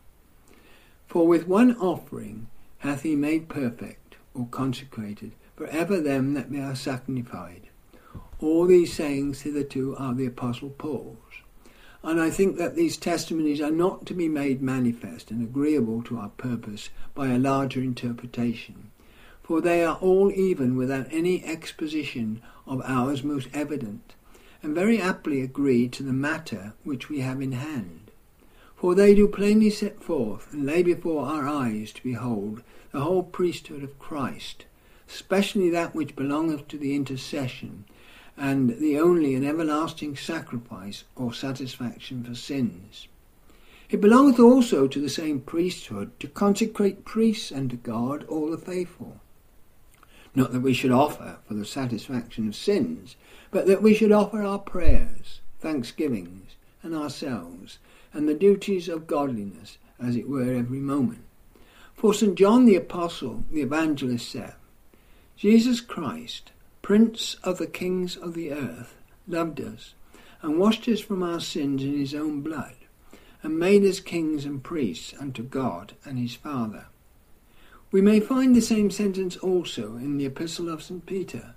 For with one offering hath he made perfect, or consecrated, for ever them that are sanctified. All these sayings hitherto are the Apostle Paul's. And I think that these testimonies are not to be made manifest and agreeable to our purpose by a larger interpretation. for they are all even without any exposition of ours most evident, and very aptly agree to the matter which we have in hand. For they do plainly set forth and lay before our eyes to behold the whole priesthood of Christ, especially that which belongeth to the intercession, and the only and everlasting sacrifice or satisfaction for sins. It belongeth also to the same priesthood to consecrate priests unto God all the faithful. Not that we should offer for the satisfaction of sins, but that we should offer our prayers, thanksgivings, and ourselves, and the duties of godliness, as it were, every moment. For St. John the Apostle, the Evangelist, saith, Jesus Christ, Prince of the kings of the earth, loved us, and washed us from our sins in his own blood, and made us kings and priests unto God and his Father. We may find the same sentence also in the Epistle of St. Peter,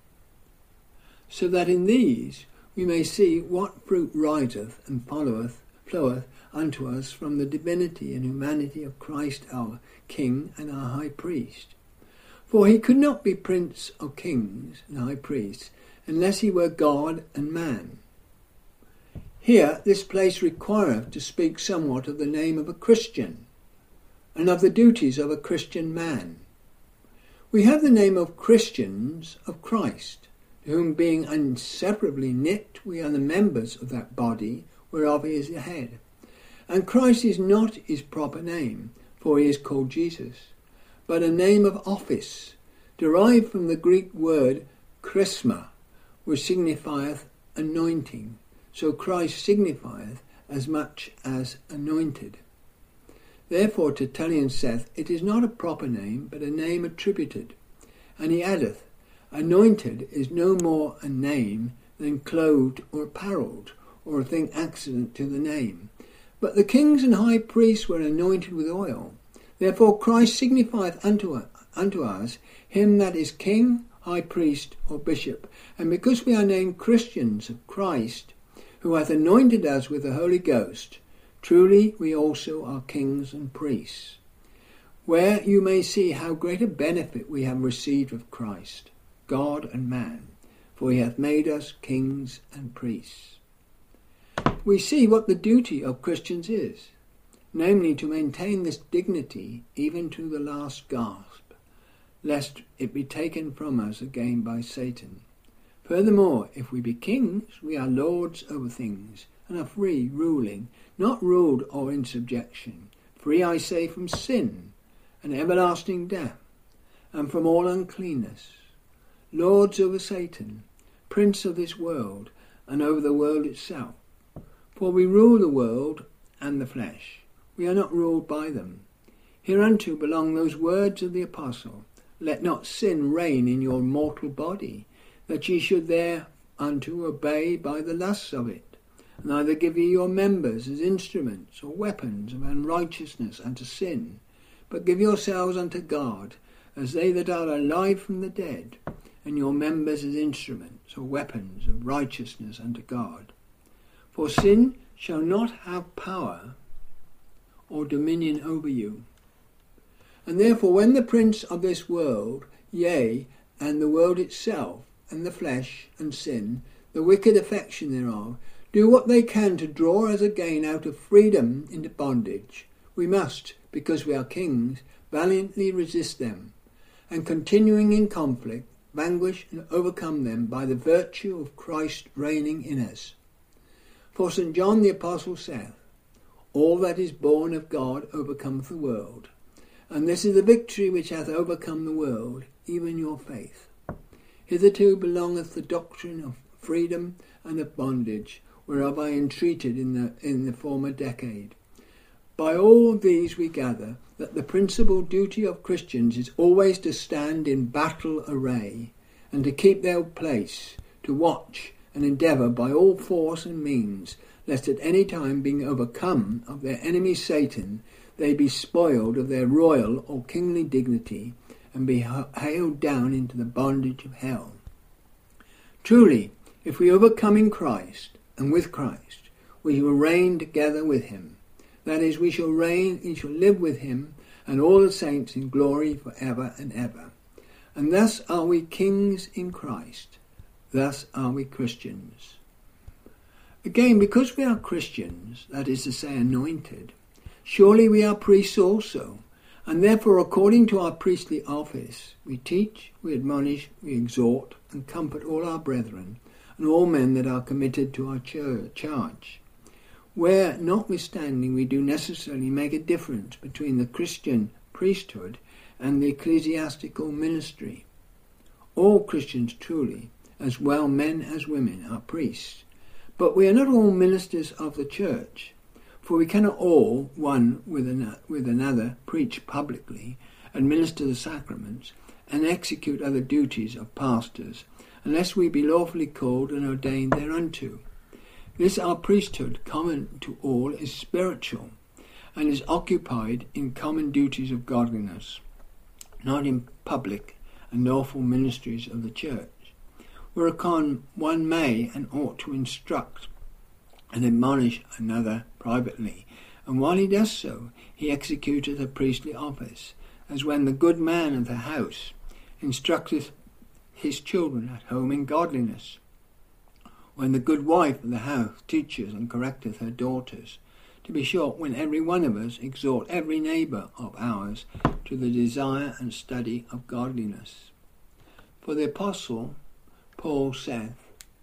so that in these we may see what fruit riseth and floweth unto us from the divinity and humanity of Christ our King and our High Priest. For he could not be Prince of Kings and High Priest unless he were God and man. Here this place requireth to speak somewhat of the name of a Christian, and of the duties of a Christian man. We have the name of Christians of Christ, to whom being inseparably knit we are the members of that body whereof he is the head. And Christ is not his proper name, for he is called Jesus, but a name of office, derived from the Greek word chrisma, which signifieth anointing. So Christ signifieth as much as anointed. Therefore Tertullian saith, it is not a proper name, but a name attributed. And he addeth, anointed is no more a name than clothed or apparelled, or a thing accident to the name. But the kings and high priests were anointed with oil. Therefore Christ signifieth unto us him that is king, high priest, or bishop. And because we are named Christians of Christ, who hath anointed us with the Holy Ghost, truly we also are kings and priests. Where you may see how great a benefit we have received of Christ, God and man, for he hath made us kings and priests. We see what the duty of Christians is, namely to maintain this dignity even to the last gasp, lest it be taken from us again by Satan. Furthermore, if we be kings, we are lords over things, and are free, ruling, not ruled or in subjection, free, I say, from sin, and everlasting death, and from all uncleanness, lords over Satan, prince of this world, and over the world itself. For we rule the world and the flesh. We are not ruled by them. Hereunto belong those words of the Apostle, let not sin reign in your mortal body, that ye should thereunto obey by the lusts of it. Neither give ye your members as instruments or weapons of unrighteousness unto sin, but give yourselves unto God, as they that are alive from the dead, and your members as instruments or weapons of righteousness unto God. For sin shall not have power or dominion over you. And therefore when the prince of this world, yea, and the world itself, and the flesh, and sin, the wicked affection thereof, do what they can to draw us again out of freedom into bondage, we must, because we are kings, valiantly resist them, and continuing in conflict, vanquish and overcome them by the virtue of Christ reigning in us. For St. John the Apostle saith, all that is born of God overcometh the world, and this is the victory which hath overcome the world, even your faith. Hitherto belongeth the doctrine of freedom and of bondage, whereof I entreated in the former decade. By all these we gather that the principal duty of Christians is always to stand in battle array, and to keep their place, to watch and endeavour by all force and means, lest at any time being overcome of their enemy Satan, they be spoiled of their royal or kingly dignity, and be haled down into the bondage of hell. Truly, if we overcome in Christ, and with Christ, we will reign together with him. That is, we shall live with him and all the saints in glory for ever and ever. And thus are we kings in Christ. Thus are we Christians. Again, because we are Christians, that is to say anointed, surely we are priests also, and therefore according to our priestly office, we teach, we admonish, we exhort, and comfort all our brethren, and all men that are committed to our charge. Where, notwithstanding, we do necessarily make a difference between the Christian priesthood and the ecclesiastical ministry. All Christians truly, as well men as women, are priests, but we are not all ministers of the church, for we cannot all, one with another, preach publicly, administer the sacraments, and execute other duties of pastors, unless we be lawfully called and ordained thereunto. This our priesthood, common to all, is spiritual, and is occupied in common duties of godliness, not in public and lawful ministries of the church, whereupon one may and ought to instruct and admonish another privately, and while he does so, he executeth a priestly office, as when the good man of the house instructeth his children at home in godliness, when the good wife of the house teacheth and correcteth her daughters, to be short, when every one of us exhort every neighbour of ours to the desire and study of godliness. For the Apostle Paul saith,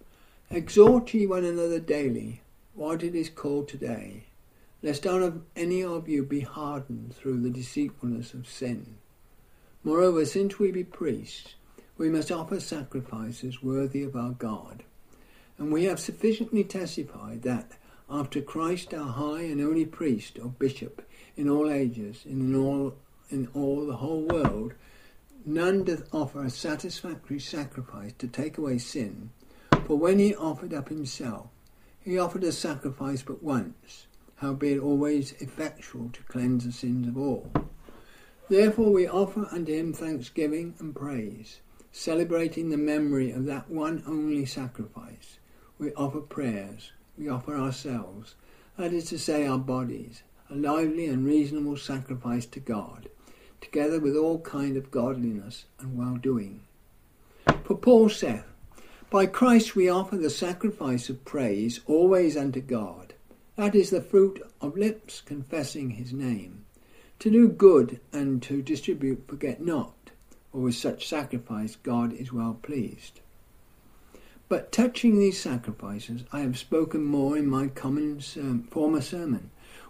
Exhort ye one another daily, while it is called today, lest none of any of you be hardened through the deceitfulness of sin. Moreover, since we be priests, we must offer sacrifices worthy of our God. And we have sufficiently testified that, after Christ our high and only priest or bishop in all ages, in all the whole world, none doth offer a satisfactory sacrifice to take away sin. For when he offered up himself, he offered a sacrifice but once, howbeit always effectual to cleanse the sins of all. Therefore we offer unto him thanksgiving and praise, celebrating the memory of that one only sacrifice. We offer prayers, we offer ourselves, that is to say our bodies, a lively and reasonable sacrifice to God, together with all kind of godliness and well-doing. For Paul saith, By Christ we offer the sacrifice of praise always unto God, that is the fruit of lips confessing his name. To do good and to distribute forget not, for with such sacrifice God is well pleased. But touching these sacrifices I have spoken more in my former sermon,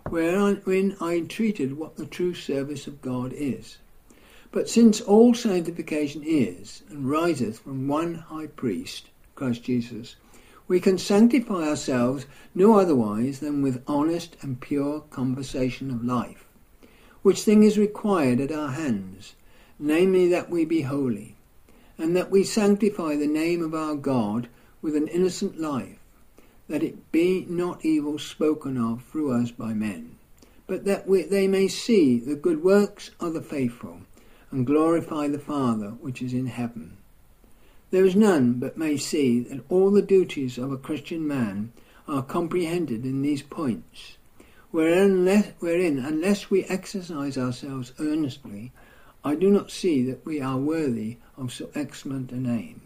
wherein I entreated what the true service of God is. But since all sanctification is, and riseth from one high priest, Christ Jesus, we can sanctify ourselves no otherwise than with honest and pure conversation of life, which thing is required at our hands, namely that we be holy, and that we sanctify the name of our God with an innocent life, that it be not evil spoken of through us by men, but that they may see the good works of the faithful, and glorify the Father which is in heaven. There is none but may see that all the duties of a Christian man are comprehended in these points, wherein unless we exercise ourselves earnestly, I do not see that we are worthy of so excellent a name.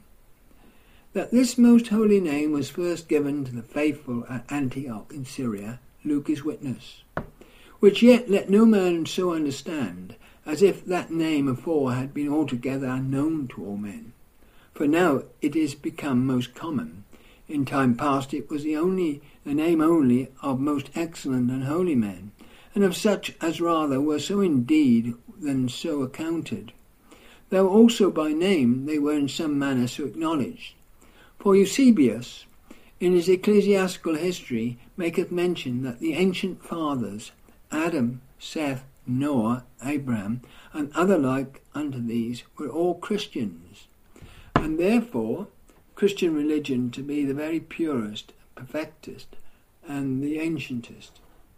That this most holy name was first given to the faithful at Antioch in Syria, Luke is witness, which yet let no man so understand, as if that name afore had been altogether unknown to all men. For now it is become most common. In time past it was the name only of most excellent and holy men, and of such as rather were so indeed than so accounted, though also by name they were in some manner so acknowledged. For Eusebius, in his ecclesiastical history, maketh mention that the ancient fathers, Adam, Seth, Noah, Abraham, and other like unto these, were all Christians, and therefore Christian religion to be the very purest, perfectest, and the ancientest.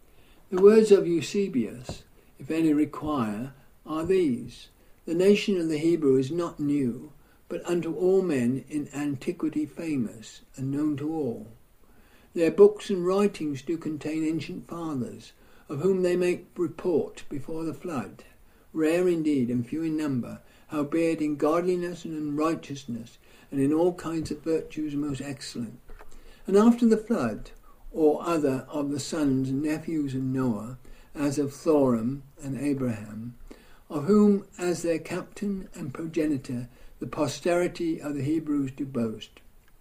The words of Eusebius, if any require, are these: The nation of the Hebrew is not new, but unto all men in antiquity famous, and known to all. Their books and writings do contain ancient fathers, of whom they make report before the flood, rare indeed and few in number, howbeit in godliness and in righteousness, and in all kinds of virtues most excellent. And after the flood, or other of the sons and nephews of Noah, as of Thoram and Abraham, of whom as their captain and progenitor the posterity of the Hebrews do boast.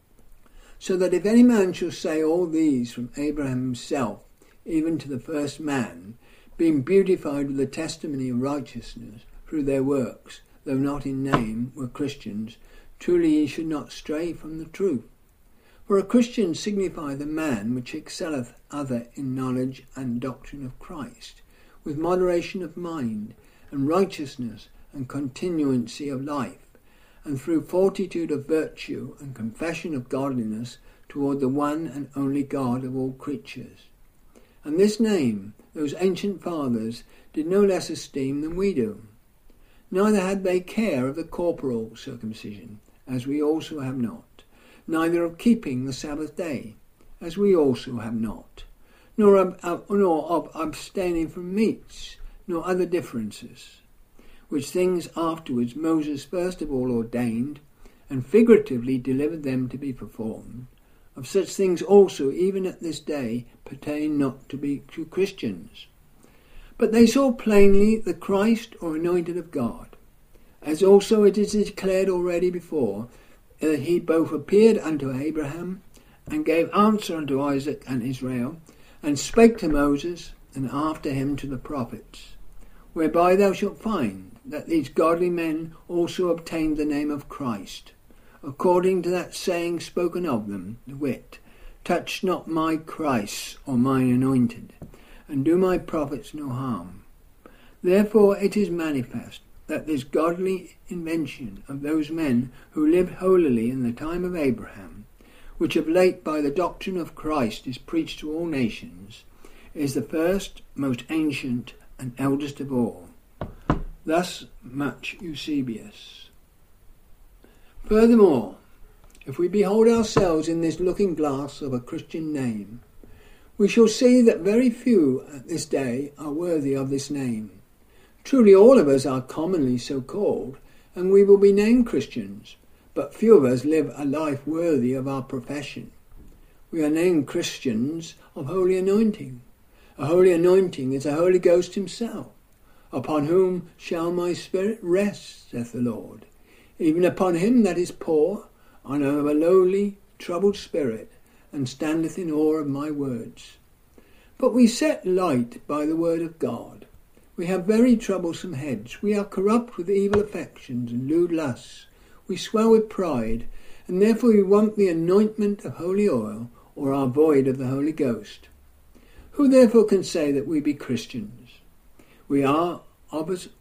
So that if any man shall say all these from Abraham himself, even to the first man, being beautified with the testimony of righteousness through their works, though not in name, were Christians, truly ye should not stray from the truth. For a Christian signifieth a man which excelleth other in knowledge and doctrine of Christ, with moderation of mind, and righteousness, and continuancy of life, and through fortitude of virtue and confession of godliness toward the one and only God of all creatures. And this name those ancient fathers did no less esteem than we do. Neither had they care of the corporal circumcision, as we also have not, neither of keeping the Sabbath day, as we also have not, nor of abstaining from meats, nor other differences, which things afterwards Moses first of all ordained, and figuratively delivered them to be performed. Of such things also, even at this day, pertain not to Christians. But they saw plainly the Christ or anointed of God, as also it is declared already before, that he both appeared unto Abraham, and gave answer unto Isaac and Israel, and spake to Moses, and after him to the prophets, whereby thou shalt find that these godly men also obtained the name of Christ, according to that saying spoken of them, the wit, touch not my Christ or mine anointed, and do my prophets no harm. Therefore it is manifest that this godly invention of those men who lived holily in the time of Abraham, which of late by the doctrine of Christ is preached to all nations, is the first, most ancient, and eldest of all. Thus much Eusebius. Furthermore, if we behold ourselves in this looking glass of a Christian name, we shall see that very few at this day are worthy of this name. Truly all of us are commonly so called, and we will be named Christians, but few of us live a life worthy of our profession. We are named Christians of holy anointing. A holy anointing is the Holy Ghost himself, upon whom shall my spirit rest, saith the Lord, even upon him that is poor, and of a lowly, troubled spirit, and standeth in awe of my words. But we set light by the word of God. We have very troublesome heads. We are corrupt with evil affections and lewd lusts. We swell with pride, and therefore we want the anointment of holy oil, or are void of the Holy Ghost. Who therefore can say that we be Christians? We are all of us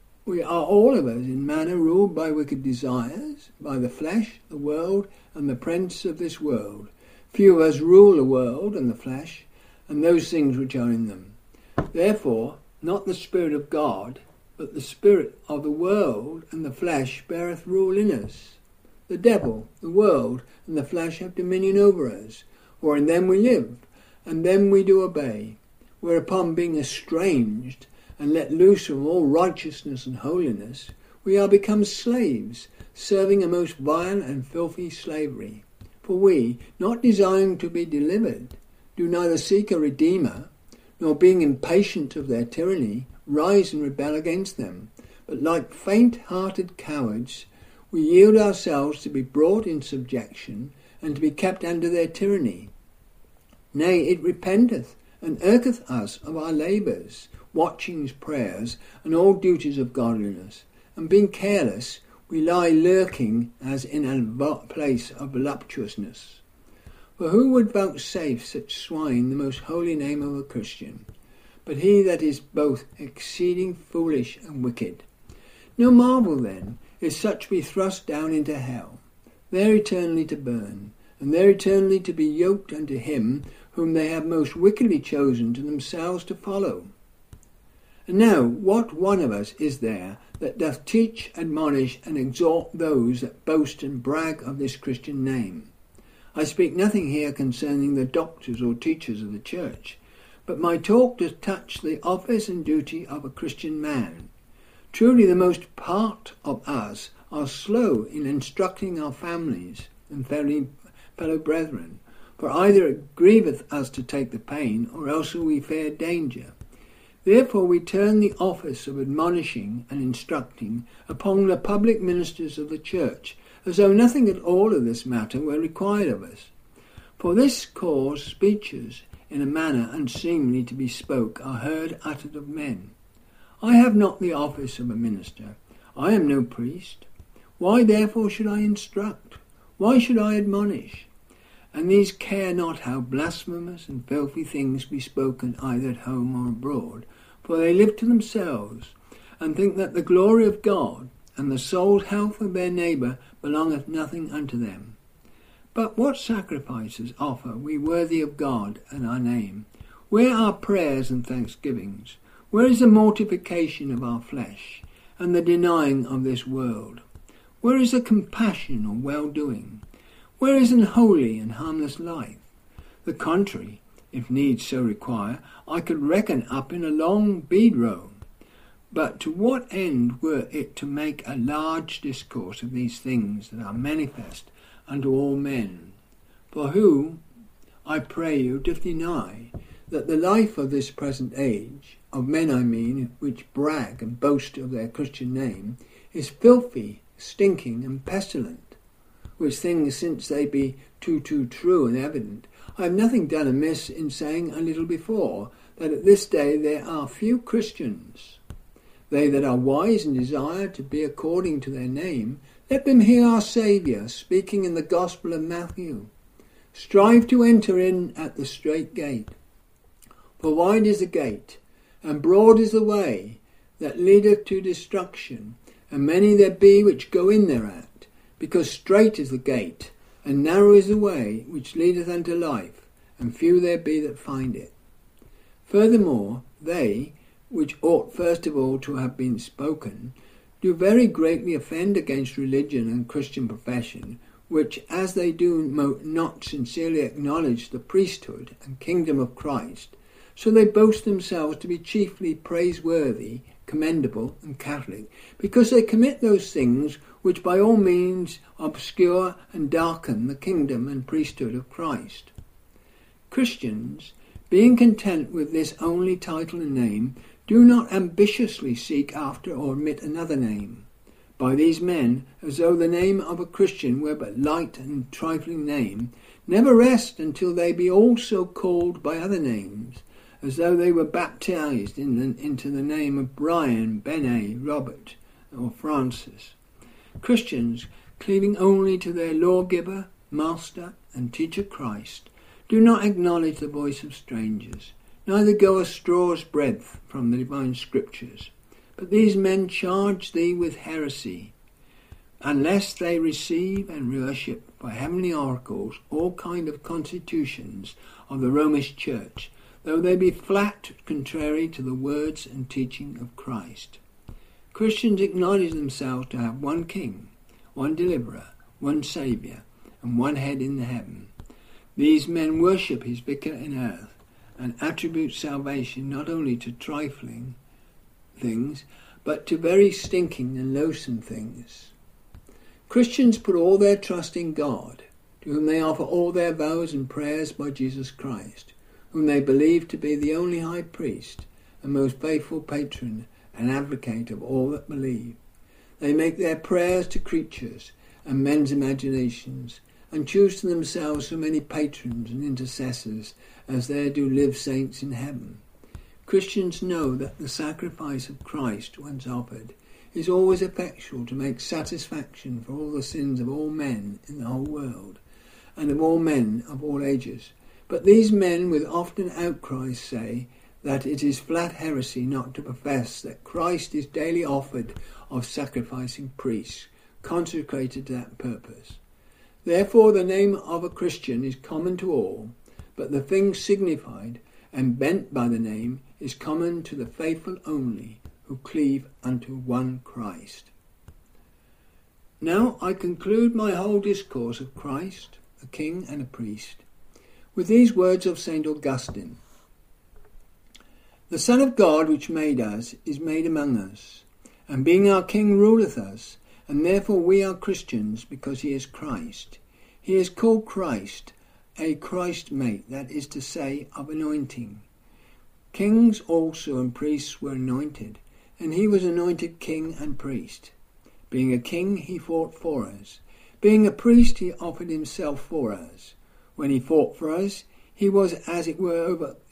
in manner ruled by wicked desires, by the flesh, the world, and the prince of this world. Few of us rule the world and the flesh, and those things which are in them. Therefore, not the Spirit of God, but the spirit of the world and the flesh beareth rule in us. The devil, the world, and the flesh have dominion over us, for in them we live, and them we do obey. Whereupon, being estranged, and let loose from all righteousness and holiness, we are become slaves, serving a most vile and filthy slavery. For we, not desiring to be delivered, do neither seek a redeemer, nor being impatient of their tyranny, rise and rebel against them. But like faint-hearted cowards, we yield ourselves to be brought in subjection, and to be kept under their tyranny. Nay, it repenteth, and irketh us of our labours, watchings, prayers, and all duties of godliness. And being careless, we lie lurking as in a place of voluptuousness. For who would vouchsafe such swine the most holy name of a Christian, but he that is both exceeding foolish and wicked? No marvel then, if such be thrust down into hell, there eternally to burn, and there eternally to be yoked unto him whom they have most wickedly chosen to themselves to follow. And now, what one of us is there that doth teach, admonish, and exhort those that boast and brag of this Christian name? I speak nothing here concerning the doctors or teachers of the church, but my talk does touch the office and duty of a Christian man. Truly the most part of us are slow in instructing our families and fellow brethren, for either it grieveth us to take the pain, or else we fear danger. Therefore we turn the office of admonishing and instructing upon the public ministers of the church, as though nothing at all of this matter were required of us. For this cause speeches in a manner unseemly to be spoke are heard uttered of men. I have not the office of a minister. I am no priest. Why therefore should I instruct? Why should I admonish? And these care not how blasphemous and filthy things be spoken either at home or abroad, for they live to themselves, and think that the glory of God and the soul's health of their neighbour belongeth nothing unto them. But what sacrifices offer we worthy of God and our name? Where are prayers and thanksgivings? Where is the mortification of our flesh, and the denying of this world? Where is the compassion or well-doing? Where is an holy and harmless life? The contrary, if needs so require, I could reckon up in a long bead row. But to what end were it to make a large discourse of these things that are manifest unto all men? For who, I pray you, doth deny that the life of this present age, of men I mean, which brag and boast of their Christian name, is filthy, stinking, and pestilent? Which things, since they be too true and evident, I have nothing done amiss in saying a little before, that at this day there are few Christians. They that are wise and desire to be according to their name, let them hear our Saviour speaking in the Gospel of Matthew. Strive to enter in at the strait gate. For wide is the gate, and broad is the way, that leadeth to destruction, and many there be which go in thereat, because strait is the gate, and narrow is the way which leadeth unto life, and few there be that find it. Furthermore, they, which ought first of all to have been spoken, do very greatly offend against religion and Christian profession, which, as they do not sincerely acknowledge the priesthood and kingdom of Christ, so they boast themselves to be chiefly praiseworthy, commendable, and Catholic, because they commit those things which by all means obscure and darken the kingdom and priesthood of Christ. Christians, being content with this only title and name, do not ambitiously seek after or admit another name. By these men, as though the name of a Christian were but light and trifling name, never rest until they be also called by other names, as though they were baptized into the name of Brian, Bene, Robert, or Francis. Christians, cleaving only to their lawgiver, master, and teacher Christ, do not acknowledge the voice of strangers, neither go a straw's breadth from the divine scriptures. But these men charge thee with heresy, unless they receive and worship by heavenly oracles all kind of constitutions of the Romish Church, though they be flat contrary to the words and teaching of Christ. Christians acknowledge themselves to have one King, one Deliverer, one Saviour, and one Head in the heaven. These men worship his vicar in earth, and attribute salvation not only to trifling things, but to very stinking and loathsome things. Christians put all their trust in God, to whom they offer all their vows and prayers by Jesus Christ, whom they believe to be the only high priest and most faithful patron and advocate of all that believe. They make their prayers to creatures and men's imaginations, and choose to themselves so many patrons and intercessors as there do live saints in heaven. Christians know that the sacrifice of Christ, once offered, is always effectual to make satisfaction for all the sins of all men in the whole world, and of all men of all ages. But these men with often outcries say that it is flat heresy not to profess that Christ is daily offered of sacrificing priests, consecrated to that purpose. Therefore the name of a Christian is common to all, but the thing signified and bent by the name is common to the faithful only, who cleave unto one Christ. Now I conclude my whole discourse of Christ, a king and a priest, with these words of St. Augustine. The Son of God which made us is made among us, And being our King ruleth us, and therefore we are Christians, because he is Christ. He is called Christ, a Christ-mate, that is to say, of anointing. Kings also and priests were anointed, and he was anointed king and priest. Being a king, he fought for us. Being a priest, he offered himself for us. When he fought for us, he was as it were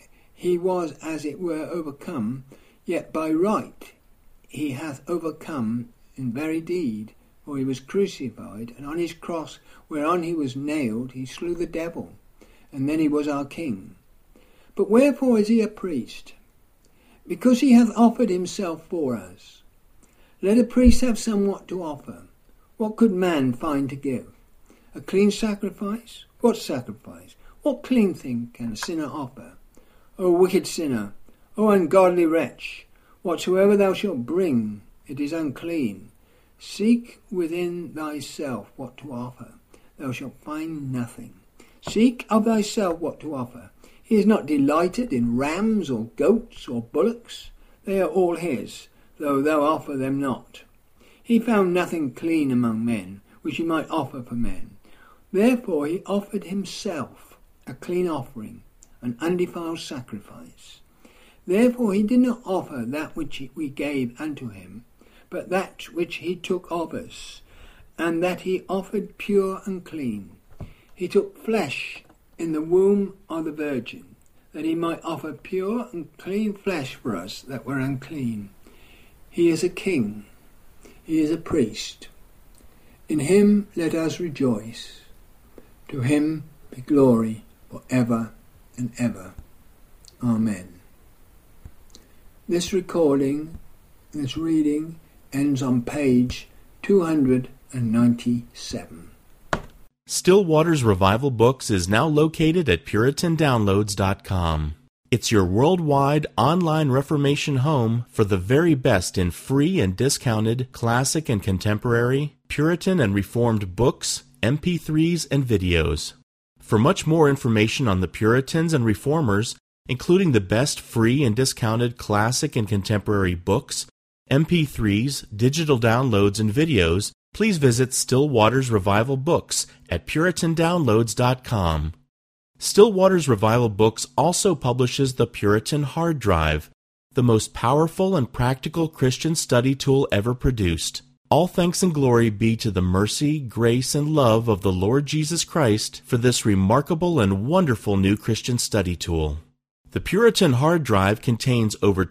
overcome, yet by right he hath overcome in very deed, for he was crucified, and on his cross whereon he was nailed, he slew the devil, and then he was our king. But wherefore is he a priest? Because he hath offered himself for us. Let a priest have somewhat to offer. What could man find to give? A clean sacrifice? What sacrifice? What clean thing can a sinner offer? O wicked sinner, O ungodly wretch, whatsoever thou shalt bring, it is unclean. Seek within thyself what to offer. Thou shalt find nothing. Seek of thyself what to offer. He is not delighted in rams or goats or bullocks. They are all his, though thou offer them not. He found nothing clean among men, which he might offer for men. Therefore he offered himself a clean offering, an undefiled sacrifice. Therefore he did not offer that which we gave unto him, but that which he took of us, and that he offered pure and clean. He took flesh in the womb of the Virgin, that he might offer pure and clean flesh for us that were unclean. He is a king. He is a priest. In him let us rejoice. To him be glory for ever and ever. Amen. This reading ends on page 297. Still Waters Revival Books is now located at PuritanDownloads.com. It's your worldwide online Reformation home for the very best in free and discounted classic and contemporary, Puritan and Reformed books, MP3s, and videos. For much more information on the Puritans and Reformers, including the best free and discounted classic and contemporary books, MP3s, digital downloads, and videos, please visit Still Waters Revival Books at PuritanDownloads.com. Still Waters Revival Books also publishes the Puritan Hard Drive, the most powerful and practical Christian study tool ever produced. All thanks and glory be to the mercy, grace, and love of the Lord Jesus Christ for this remarkable and wonderful new Christian study tool. The Puritan Hard Drive contains over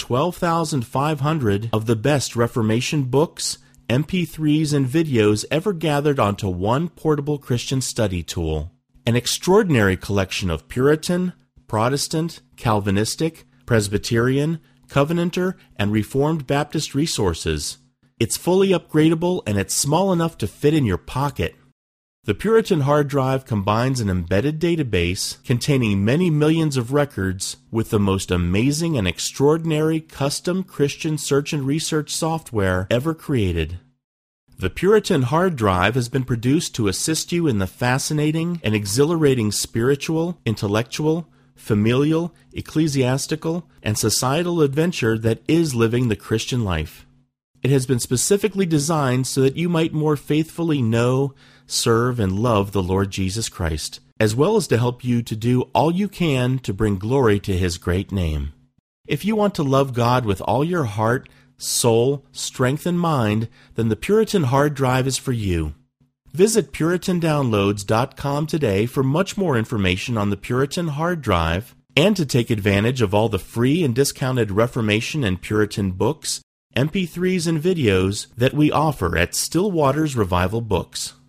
12,500 of the best Reformation books, MP3s, and videos ever gathered onto one portable Christian study tool. An extraordinary collection of Puritan, Protestant, Calvinistic, Presbyterian, Covenanter, and Reformed Baptist resources. It's fully upgradable and it's small enough to fit in your pocket. The Puritan Hard Drive combines an embedded database containing many millions of records with the most amazing and extraordinary custom Christian search and research software ever created. The Puritan Hard Drive has been produced to assist you in the fascinating and exhilarating spiritual, intellectual, familial, ecclesiastical, and societal adventure that is living the Christian life. It has been specifically designed so that you might more faithfully know, serve, and love the Lord Jesus Christ, as well as to help you to do all you can to bring glory to His great name. If you want to love God with all your heart, soul, strength, and mind, then the Puritan Hard Drive is for you. Visit PuritanDownloads.com today for much more information on the Puritan Hard Drive and to take advantage of all the free and discounted Reformation and Puritan books, MP3s, and videos that we offer at Still Waters Revival Books.